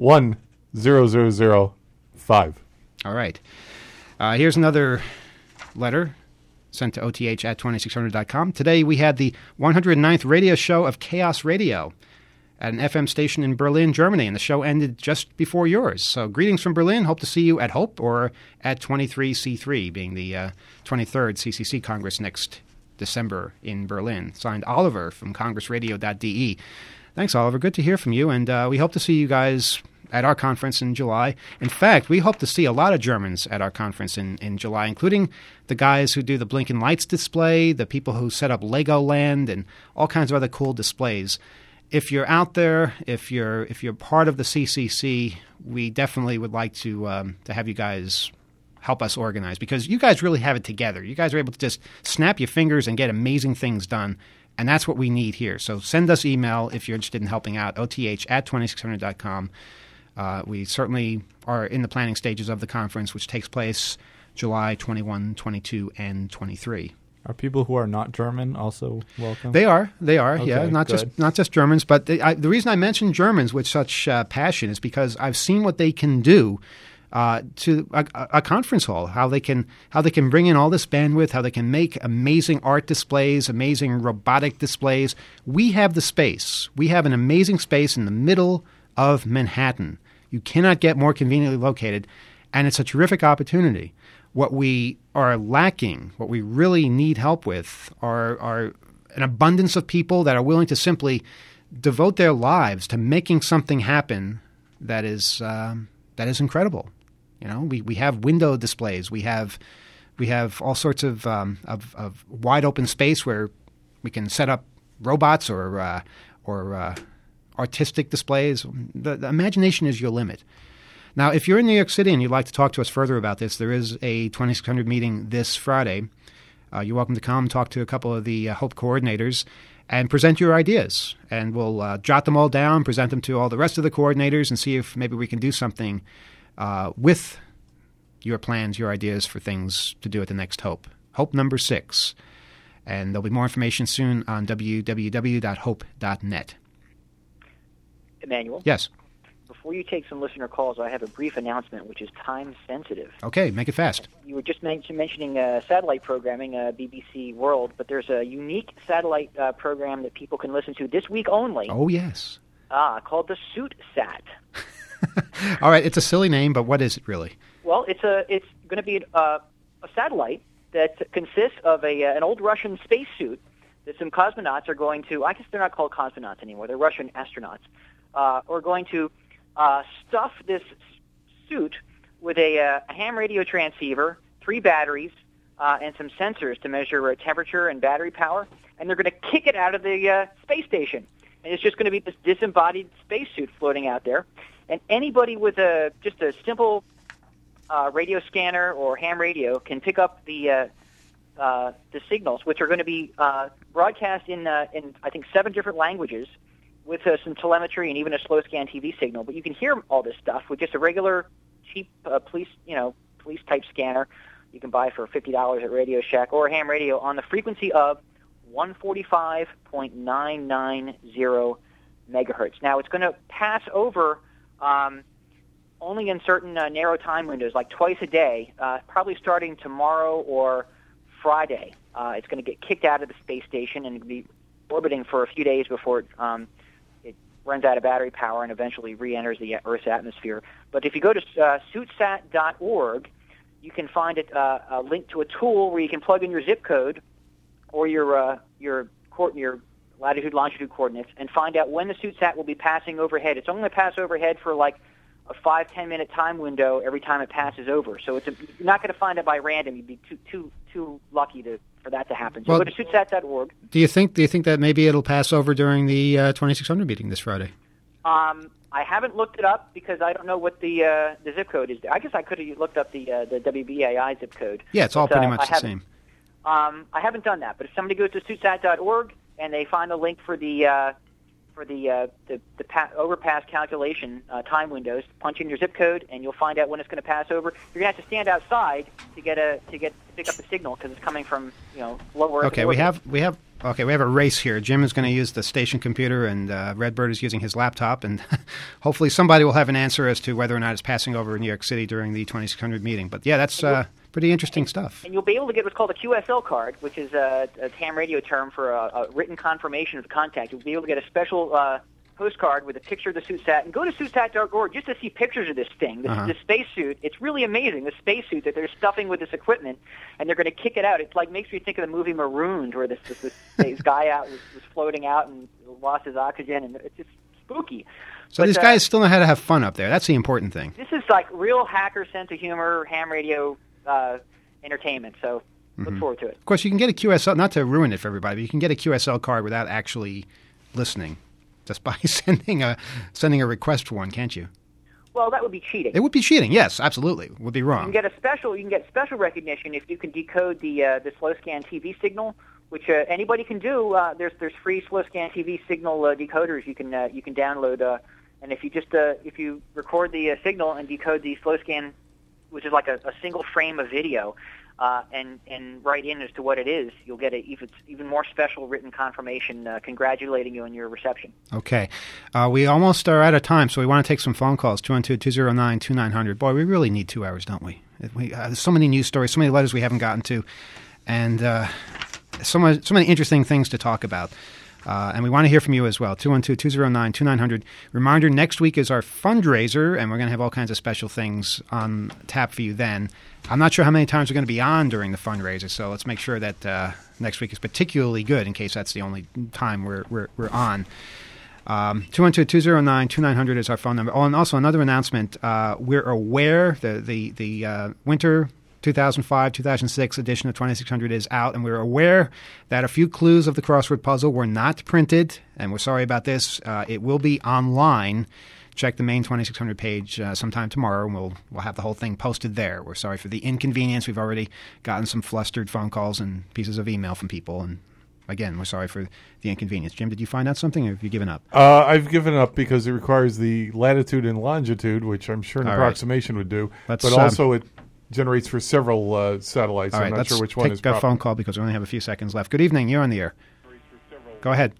S10: 10005.
S4: All right. Here's another letter sent to OTH at 2600.com. Today we had the 109th radio show of Chaos Radio at an FM station in Berlin, Germany, and the show ended just before yours. So greetings from Berlin. Hope to see you at Hope or at 23C3, being the 23rd CCC Congress next December in Berlin. Signed, Oliver from congressradio.de. Thanks, Oliver. Good to hear from you, and we hope to see you guys at our conference in July. In fact, we hope to see a lot of Germans at our conference in July, including the guys who do the Blinking Lights display, the people who set up Legoland, and all kinds of other cool displays. If you're out there, if you're part of the CCC, we definitely would like to have you guys help us organize, because you guys really have it together. You guys are able to just snap your fingers and get amazing things done, and that's what we need here. So send us email if you're interested in helping out, OTH at 2600.com. We certainly are in the planning stages of the conference, which takes place July 21, 22, and 23.
S7: Are people who are not German also welcome?
S4: They are. Okay, yeah, not
S7: good.
S4: just Germans. But the reason I mention Germans with such passion is because I've seen what they can do to a conference hall. How they can bring in all this bandwidth. How they can make amazing art displays, amazing robotic displays. We have the space. We have an amazing space in the middle of Manhattan. You cannot get more conveniently located, and it's a terrific opportunity. What we are lacking, what we really need help with, are an abundance of people that are willing to simply devote their lives to making something happen that is incredible. You know, we have window displays, we have all sorts of wide open space where we can set up robots or artistic displays. The imagination is your limit. Now, if you're in New York City and you'd like to talk to us further about this, there is a 2600 meeting this Friday. You're welcome to come talk to a couple of the HOPE coordinators and present your ideas. And we'll jot them all down, present them to all the rest of the coordinators, and see if maybe we can do something with your plans, your ideas for things to do at the next HOPE. HOPE number 6. And there'll be more information soon on www.hope.net.
S6: Emmanuel?
S4: Yes.
S6: Before you take some listener calls, I have a brief announcement, which is time-sensitive.
S4: Okay, make it fast.
S6: You were just mentioning satellite programming, BBC World, but there's a unique satellite program that people can listen to this week only.
S4: Oh, yes.
S6: Called the SootSat.
S4: All right, it's a silly name, but what is it really?
S6: Well, it's going to be a satellite that consists of an old Russian spacesuit that some cosmonauts are going to, I guess they're not called cosmonauts anymore, they're Russian astronauts, are going to stuff this suit with a ham radio transceiver, 3 batteries, and some sensors to measure temperature and battery power, and they're going to kick it out of the space station. And it's just going to be this disembodied spacesuit floating out there. And anybody with just a simple radio scanner or ham radio can pick up the signals, which are going to be broadcast in I think 7 different languages, with some telemetry and even a slow scan TV signal. But you can hear all this stuff with just a regular cheap police type scanner you can buy for $50 at Radio Shack, or a ham radio on the frequency of 145.990 megahertz. Now, it's going to pass over only in certain narrow time windows, like twice a day, probably starting tomorrow or Friday. It's going to get kicked out of the space station and be orbiting for a few days before it runs out of battery power and eventually re-enters the Earth's atmosphere. But if you go to suitsat.org, you can find a link to a tool where you can plug in your zip code or your latitude, longitude coordinates and find out when the SuitSat will be passing overhead. It's only going to pass overhead for like a 5-10 minute time window every time it passes over. So you're not going to find it by random. You'd be too lucky for that to happen. So
S4: Well,
S6: go to suitsat.org.
S4: Do you think that maybe it'll pass over during the 2600 meeting this Friday?
S6: I haven't looked it up because I don't know what the zip code is. I guess I could have looked up the WBAI zip code.
S4: Yeah, it's all
S6: But,
S4: pretty much the
S6: I
S4: same.
S6: I haven't done that. But if somebody goes to suitsat.org and they find the link for the overpass calculation time windows, punch in your zip code, and you'll find out when it's going to pass over. You're going to have to stand outside to pick up the signal because it's coming from lower.
S4: Okay, we have a race here. Jim is going to use the station computer, and Redbird is using his laptop, and hopefully somebody will have an answer as to whether or not it's passing over New York City during the 2600 meeting. But yeah, that's pretty interesting stuff.
S6: And you'll be able to get what's called a QSL card, which is a ham radio term for a written confirmation of contact. You'll be able to get a special postcard with a picture of the SuitSat, and go to suitsat.org just to see pictures of this thing, the spacesuit. It's really amazing, the spacesuit that they're stuffing with this equipment, and they're going to kick it out. It makes me think of the movie Marooned, where this guy out was floating out and lost his oxygen, and it's just spooky.
S4: So these guys still know how to have fun up there. That's the important thing.
S6: This is like real hacker sense of humor, ham radio entertainment. So look forward to it.
S4: Of course, you can get a QSL, not to ruin it for everybody, but you can get a QSL card without actually listening, just by sending a request for one, can't you?
S6: Well, that would be cheating.
S4: It would be cheating, yes, absolutely. It would be wrong.
S6: You can get special recognition if you can decode the slow scan TV signal, which anybody can do. There's free slow scan TV signal decoders you can download, and if you record the signal and decode the slow scan, which is like a single frame of video, and write in as to what it is, you'll get even more special written confirmation congratulating you on your reception.
S4: Okay. We almost are out of time, so we want to take some phone calls, 212-209-2900. Boy, we really need 2 hours, don't we? There's so many news stories, so many letters we haven't gotten to, and so many interesting things to talk about. And we want to hear from you as well, 212-209-2900. Reminder, next week is our fundraiser, and we're going to have all kinds of special things on tap for you then. I'm not sure how many times we're going to be on during the fundraiser, so let's make sure that next week is particularly good in case that's the only time we're on. 212-209-2900 is our phone number. Oh, and also another announcement. We're aware the winter 2005-2006 edition of 2600 is out, and we're aware that a few clues of the crossword puzzle were not printed, and we're sorry about this. It will be online. Check the main 2600 page sometime tomorrow, and we'll have the whole thing posted there. We're sorry for the inconvenience. We've already gotten some flustered phone calls and pieces of email from people, and again, we're sorry for the inconvenience. Jim, did you find out something, or have you given up?
S10: I've given up because it requires the latitude and longitude, which I'm sure an approximation would do, but also it generates for several satellites.
S4: All right,
S10: I'm not sure which one is
S4: proper. Let's take a phone call because we only have a few seconds left. Good evening. You're on the air. Go ahead.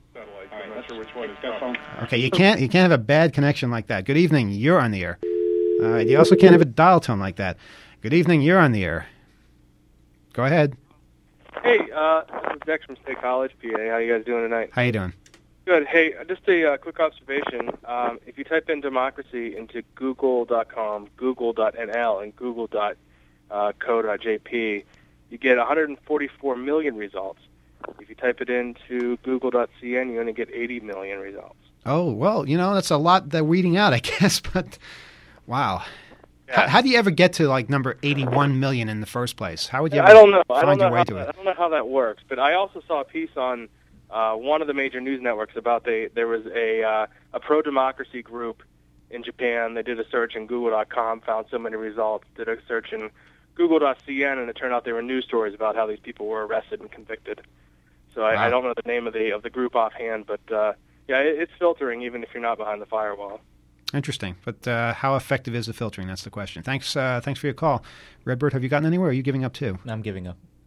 S4: Okay, you can't have a bad connection like that. Good evening. You're on the air. You also can't have a dial tone like that. Good evening. You're on the air. Go ahead.
S14: Hey, this is Dex from State College, PA. How you guys doing tonight?
S4: How you doing?
S14: Good. Hey, just a quick observation. If you type in democracy into google.com, google.nl, and google.co.jp, you get 144 million results. If you type it into google.cn, you only get 80 million results.
S4: Oh, well, that's a lot that weeding out, I guess, but wow.
S14: Yeah.
S4: How do you ever get to, like, number 81 million in the first place? How would you
S14: I don't know.
S4: find your way to it?
S14: I don't know how that works, but I also saw a piece on one of the major news networks about there was a pro-democracy group in Japan. They did a search in google.com, found so many results, did a search in google.cn, and it turned out there were news stories about how these people were arrested and convicted. So
S4: Wow.
S14: I don't know the name of the group offhand, but it's filtering even if you're not behind the firewall.
S4: Interesting. But how effective is the filtering? That's the question. Thanks for your call. Redbird, have you gotten anywhere, or are you giving up too?
S8: I'm giving up.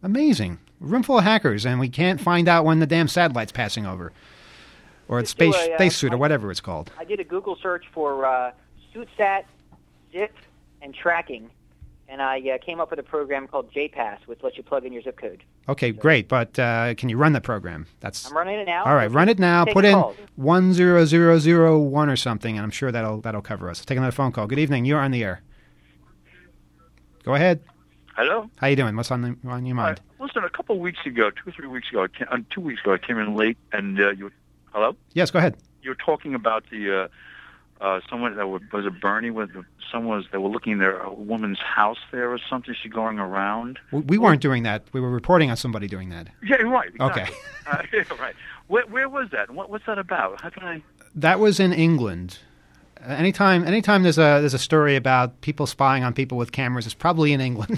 S4: Amazing. A room full of hackers, and we can't find out when the damn satellite's passing over. Or it's
S6: Do
S4: space suit, or whatever it's called.
S6: I did a Google search for SuitSat, zip, and tracking, and I came up with a program called JPass, which lets you plug in your zip code.
S4: Okay, great, but can you run the program?
S6: I'm running it now.
S4: All right, run it now.
S6: Take
S4: Put in
S6: calls.
S4: 10001 or something, and I'm sure that'll cover us. Take another phone call. Good evening. You're on the air. Go ahead.
S15: Hello.
S4: How you doing? What's on your mind?
S15: Listen, a couple of weeks ago, 2 or 3 weeks ago, 2 weeks ago, I came in late, and you. Hello.
S4: Yes, go ahead.
S15: You were talking about the someone that was it Bernie with someone they were looking at a woman's house there or something. She going around.
S4: We weren't doing that. We were reporting on somebody doing that.
S15: Yeah, right.
S4: Okay.
S15: Exactly. Right. Where was that? What's that about? How can I?
S4: That was in England. Anytime there's a story about people spying on people with cameras, it's probably in England.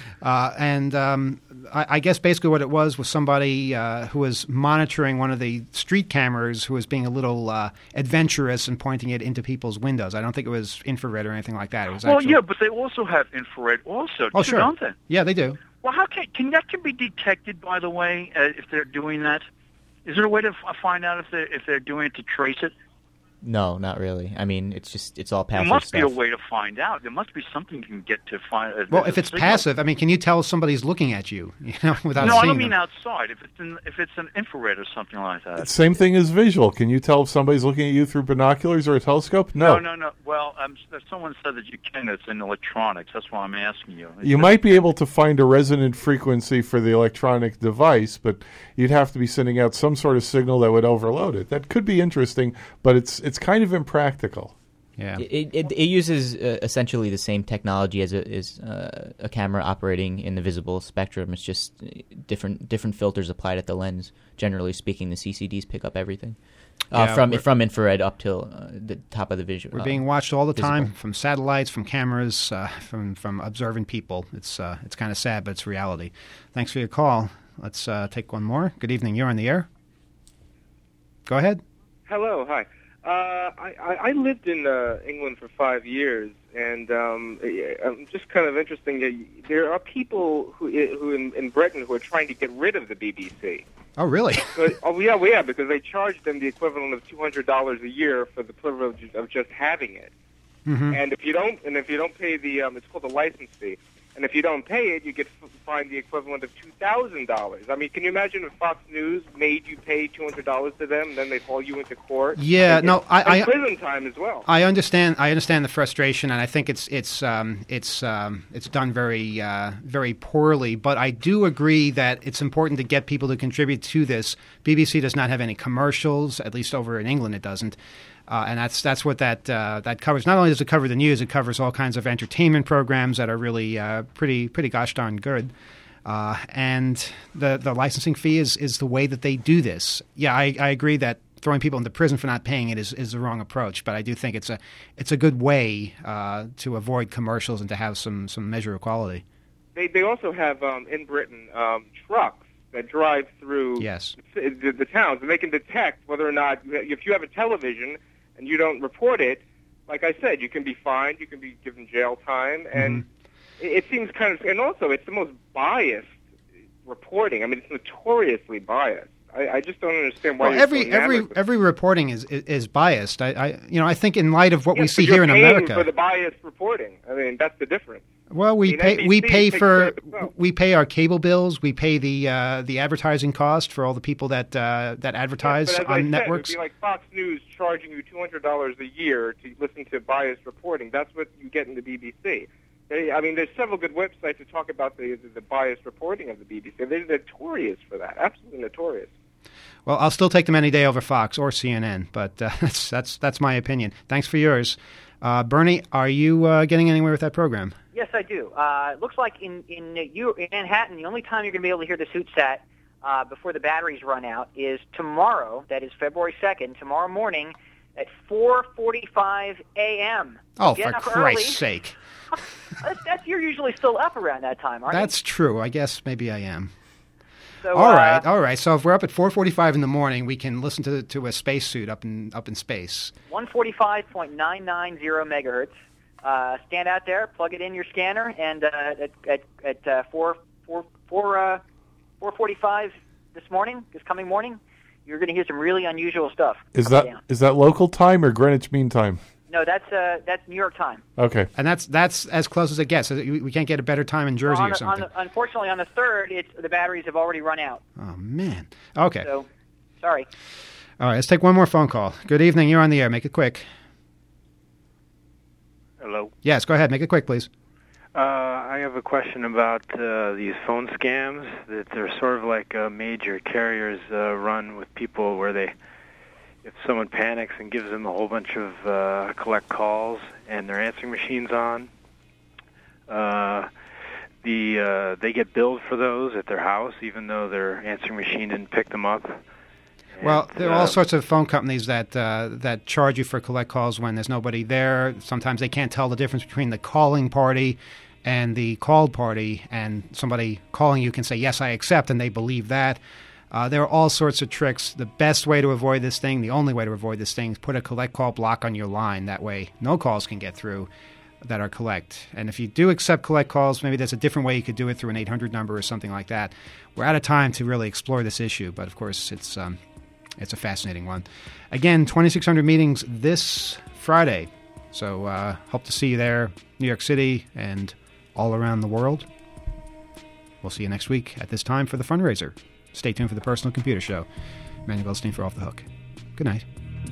S4: I guess basically what it was somebody who was monitoring one of the street cameras who was being a little adventurous and pointing it into people's windows. I don't think it was infrared or anything like that. It was
S15: yeah, but they also have infrared also,
S4: oh,
S15: too,
S4: sure.
S15: don't they?
S4: Yeah, they do.
S15: Well, how can that be detected, by the way, if they're doing that? Is there a way to find out if they're doing it to trace it?
S8: No, not really. I mean, it's all passive
S15: There must
S8: stuff.
S15: be a way to find out. There must be something you can get to find.
S4: Well, if it's passive, I mean, can you tell somebody's looking at you? Without
S15: no,
S4: seeing
S15: I don't mean
S4: them?
S15: outside. If it's an infrared or something like that.
S10: Same thing as visual. Can you tell if somebody's looking at you through binoculars or a telescope? No.
S15: No. Well, someone said that you can. It's in electronics. That's why I'm asking you.
S10: You might be able to find a resonant frequency for the electronic device, but you'd have to be sending out some sort of signal that would overload it. That could be interesting, but it's kind of impractical.
S4: Yeah,
S8: it uses essentially the same technology as a camera operating in the visible spectrum. It's just different filters applied at the lens. Generally speaking, the CCDs pick up everything from infrared up till the top of the visual.
S4: We're being watched all the time from satellites, from cameras, from observant people. It's kind of sad, but it's reality. Thanks for your call. Let's take one more. Good evening. You're on the air. Go ahead.
S14: Hello, hi. I lived in England for 5 years, and just kind of interesting. There are people who in Britain who are trying to get rid of the BBC.
S4: Oh, really?
S14: Yeah, because they charge them the equivalent of $200 a year for the privilege of just having it.
S4: Mm-hmm.
S14: And if you don't pay the it's called a license fee. And if you don't pay it, you get fined the equivalent of $2,000. I mean, can you imagine if Fox News made you pay $200 to them, and then they haul you into court?
S4: Yeah,
S14: and prison time as well.
S4: I understand the frustration, and I think it's done very very poorly. But I do agree that it's important to get people to contribute to this. BBC does not have any commercials, at least over in England, it doesn't. And that's what that covers. Not only does it cover the news, it covers all kinds of entertainment programs that are really pretty gosh darn good. And the licensing fee is the way that they do this. Yeah, I agree that throwing people into prison for not paying it is the wrong approach. But I do think it's a good way to avoid commercials and to have some measure of quality.
S14: They also have in Britain trucks that drive through the towns, and they can detect whether or not if you have a television and you don't report it, like I said, you can be fined, you can be given jail time, and it seems kind of, and also it's the most biased reporting. I mean, it's notoriously biased. I just don't understand why.
S4: Well, every reporting is biased. I think in light of what we see
S14: but
S4: here in
S14: you're paying
S4: America
S14: for the biased reporting. I mean, that's the difference.
S4: Well, we pay our cable bills. We pay the advertising cost for all the people that advertise on networks.
S14: It would be like Fox News charging you $200 a year to listen to biased reporting. That's what you get in the BBC. There's several good websites to talk about the biased reporting of the BBC. They're notorious for that. Absolutely notorious.
S4: Well, I'll still take them any day over Fox or CNN, but that's my opinion. Thanks for yours. Bernie, are you getting anywhere with that program?
S6: Yes, I do. It looks like in Manhattan, the only time you're going to be able to hear the SuitSat before the batteries run out is tomorrow. That is February 2nd, tomorrow morning at 4:45 a.m.
S4: Oh, for Christ's sake!
S6: You're usually still up around that time, aren't you?
S4: That's true. I guess maybe I am.
S6: So,
S4: all right. So if we're up at 4:45 in the morning, we can listen to a spacesuit up in space.
S6: 145.990 megahertz. Stand out there, plug it in your scanner, and at 4 4:45 this coming morning, you're going to hear some really unusual stuff.
S10: Is
S6: coming down.
S10: that local time or Greenwich Mean Time?
S6: No, that's New York time.
S10: Okay.
S4: And that's as close as it gets. We can't get a better time in Jersey or something.
S6: Unfortunately, on the 3rd, the batteries have already run out.
S4: Oh, man. Okay.
S6: So, sorry.
S4: All right, let's take one more phone call. Good evening. You're on the air. Make it quick.
S16: Hello.
S4: Yes, go ahead. Make it quick, please.
S16: I have a question about these phone scams. That they're sort of like major carriers run with people where if someone panics and gives them a whole bunch of collect calls and their answering machine's on, they get billed for those at their house, even though their answering machine didn't pick them up.
S4: Well, there are all sorts of phone companies that charge you for collect calls when there's nobody there. Sometimes they can't tell the difference between the calling party and the called party, and somebody calling you can say, yes, I accept, and they believe that. There are all sorts of tricks. The best way to avoid this thing, the only way to avoid this thing, is put a collect call block on your line. That way no calls can get through that are collect. And if you do accept collect calls, maybe there's a different way you could do it through an 800 number or something like that. We're out of time to really explore this issue, but of course it's a fascinating one. Again, 2600 meetings this Friday. So hope to see you there, New York City and all around the world. We'll see you next week at this time for the fundraiser. Stay tuned for the Personal Computer Show. Manuel Goldstein for Off the Hook. Good night.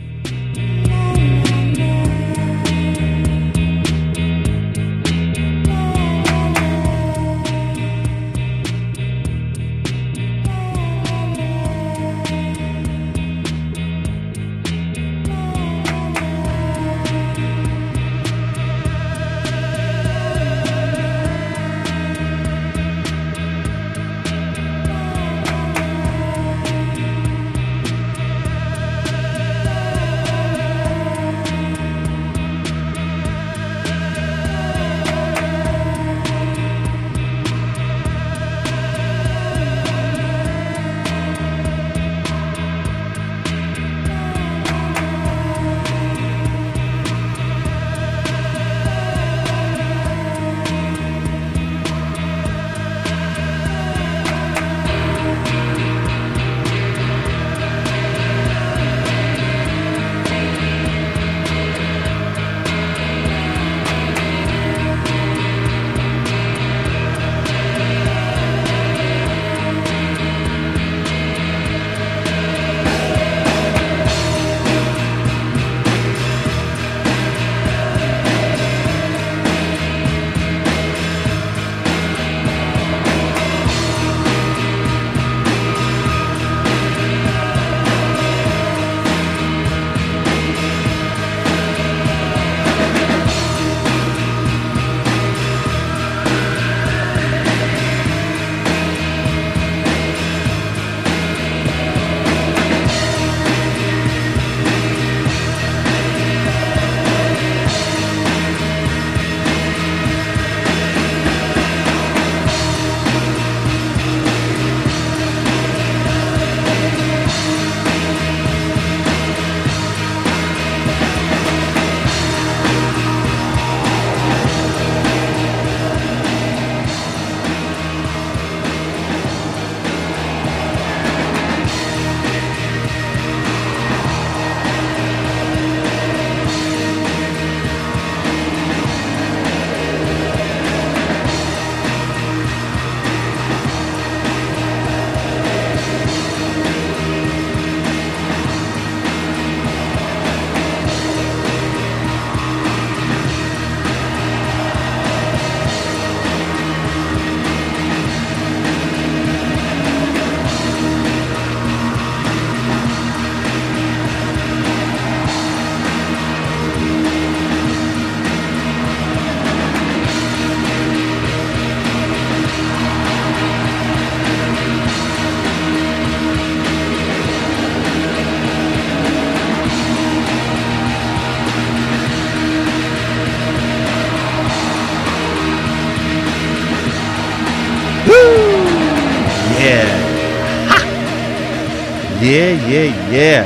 S17: Yeah.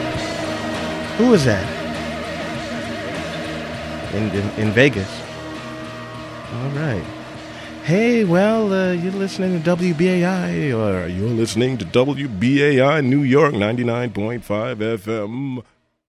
S17: Who was that? In Vegas. All right.
S18: Hey, well, you're listening to WBAI, or you're listening to WBAI New York 99.5 FM.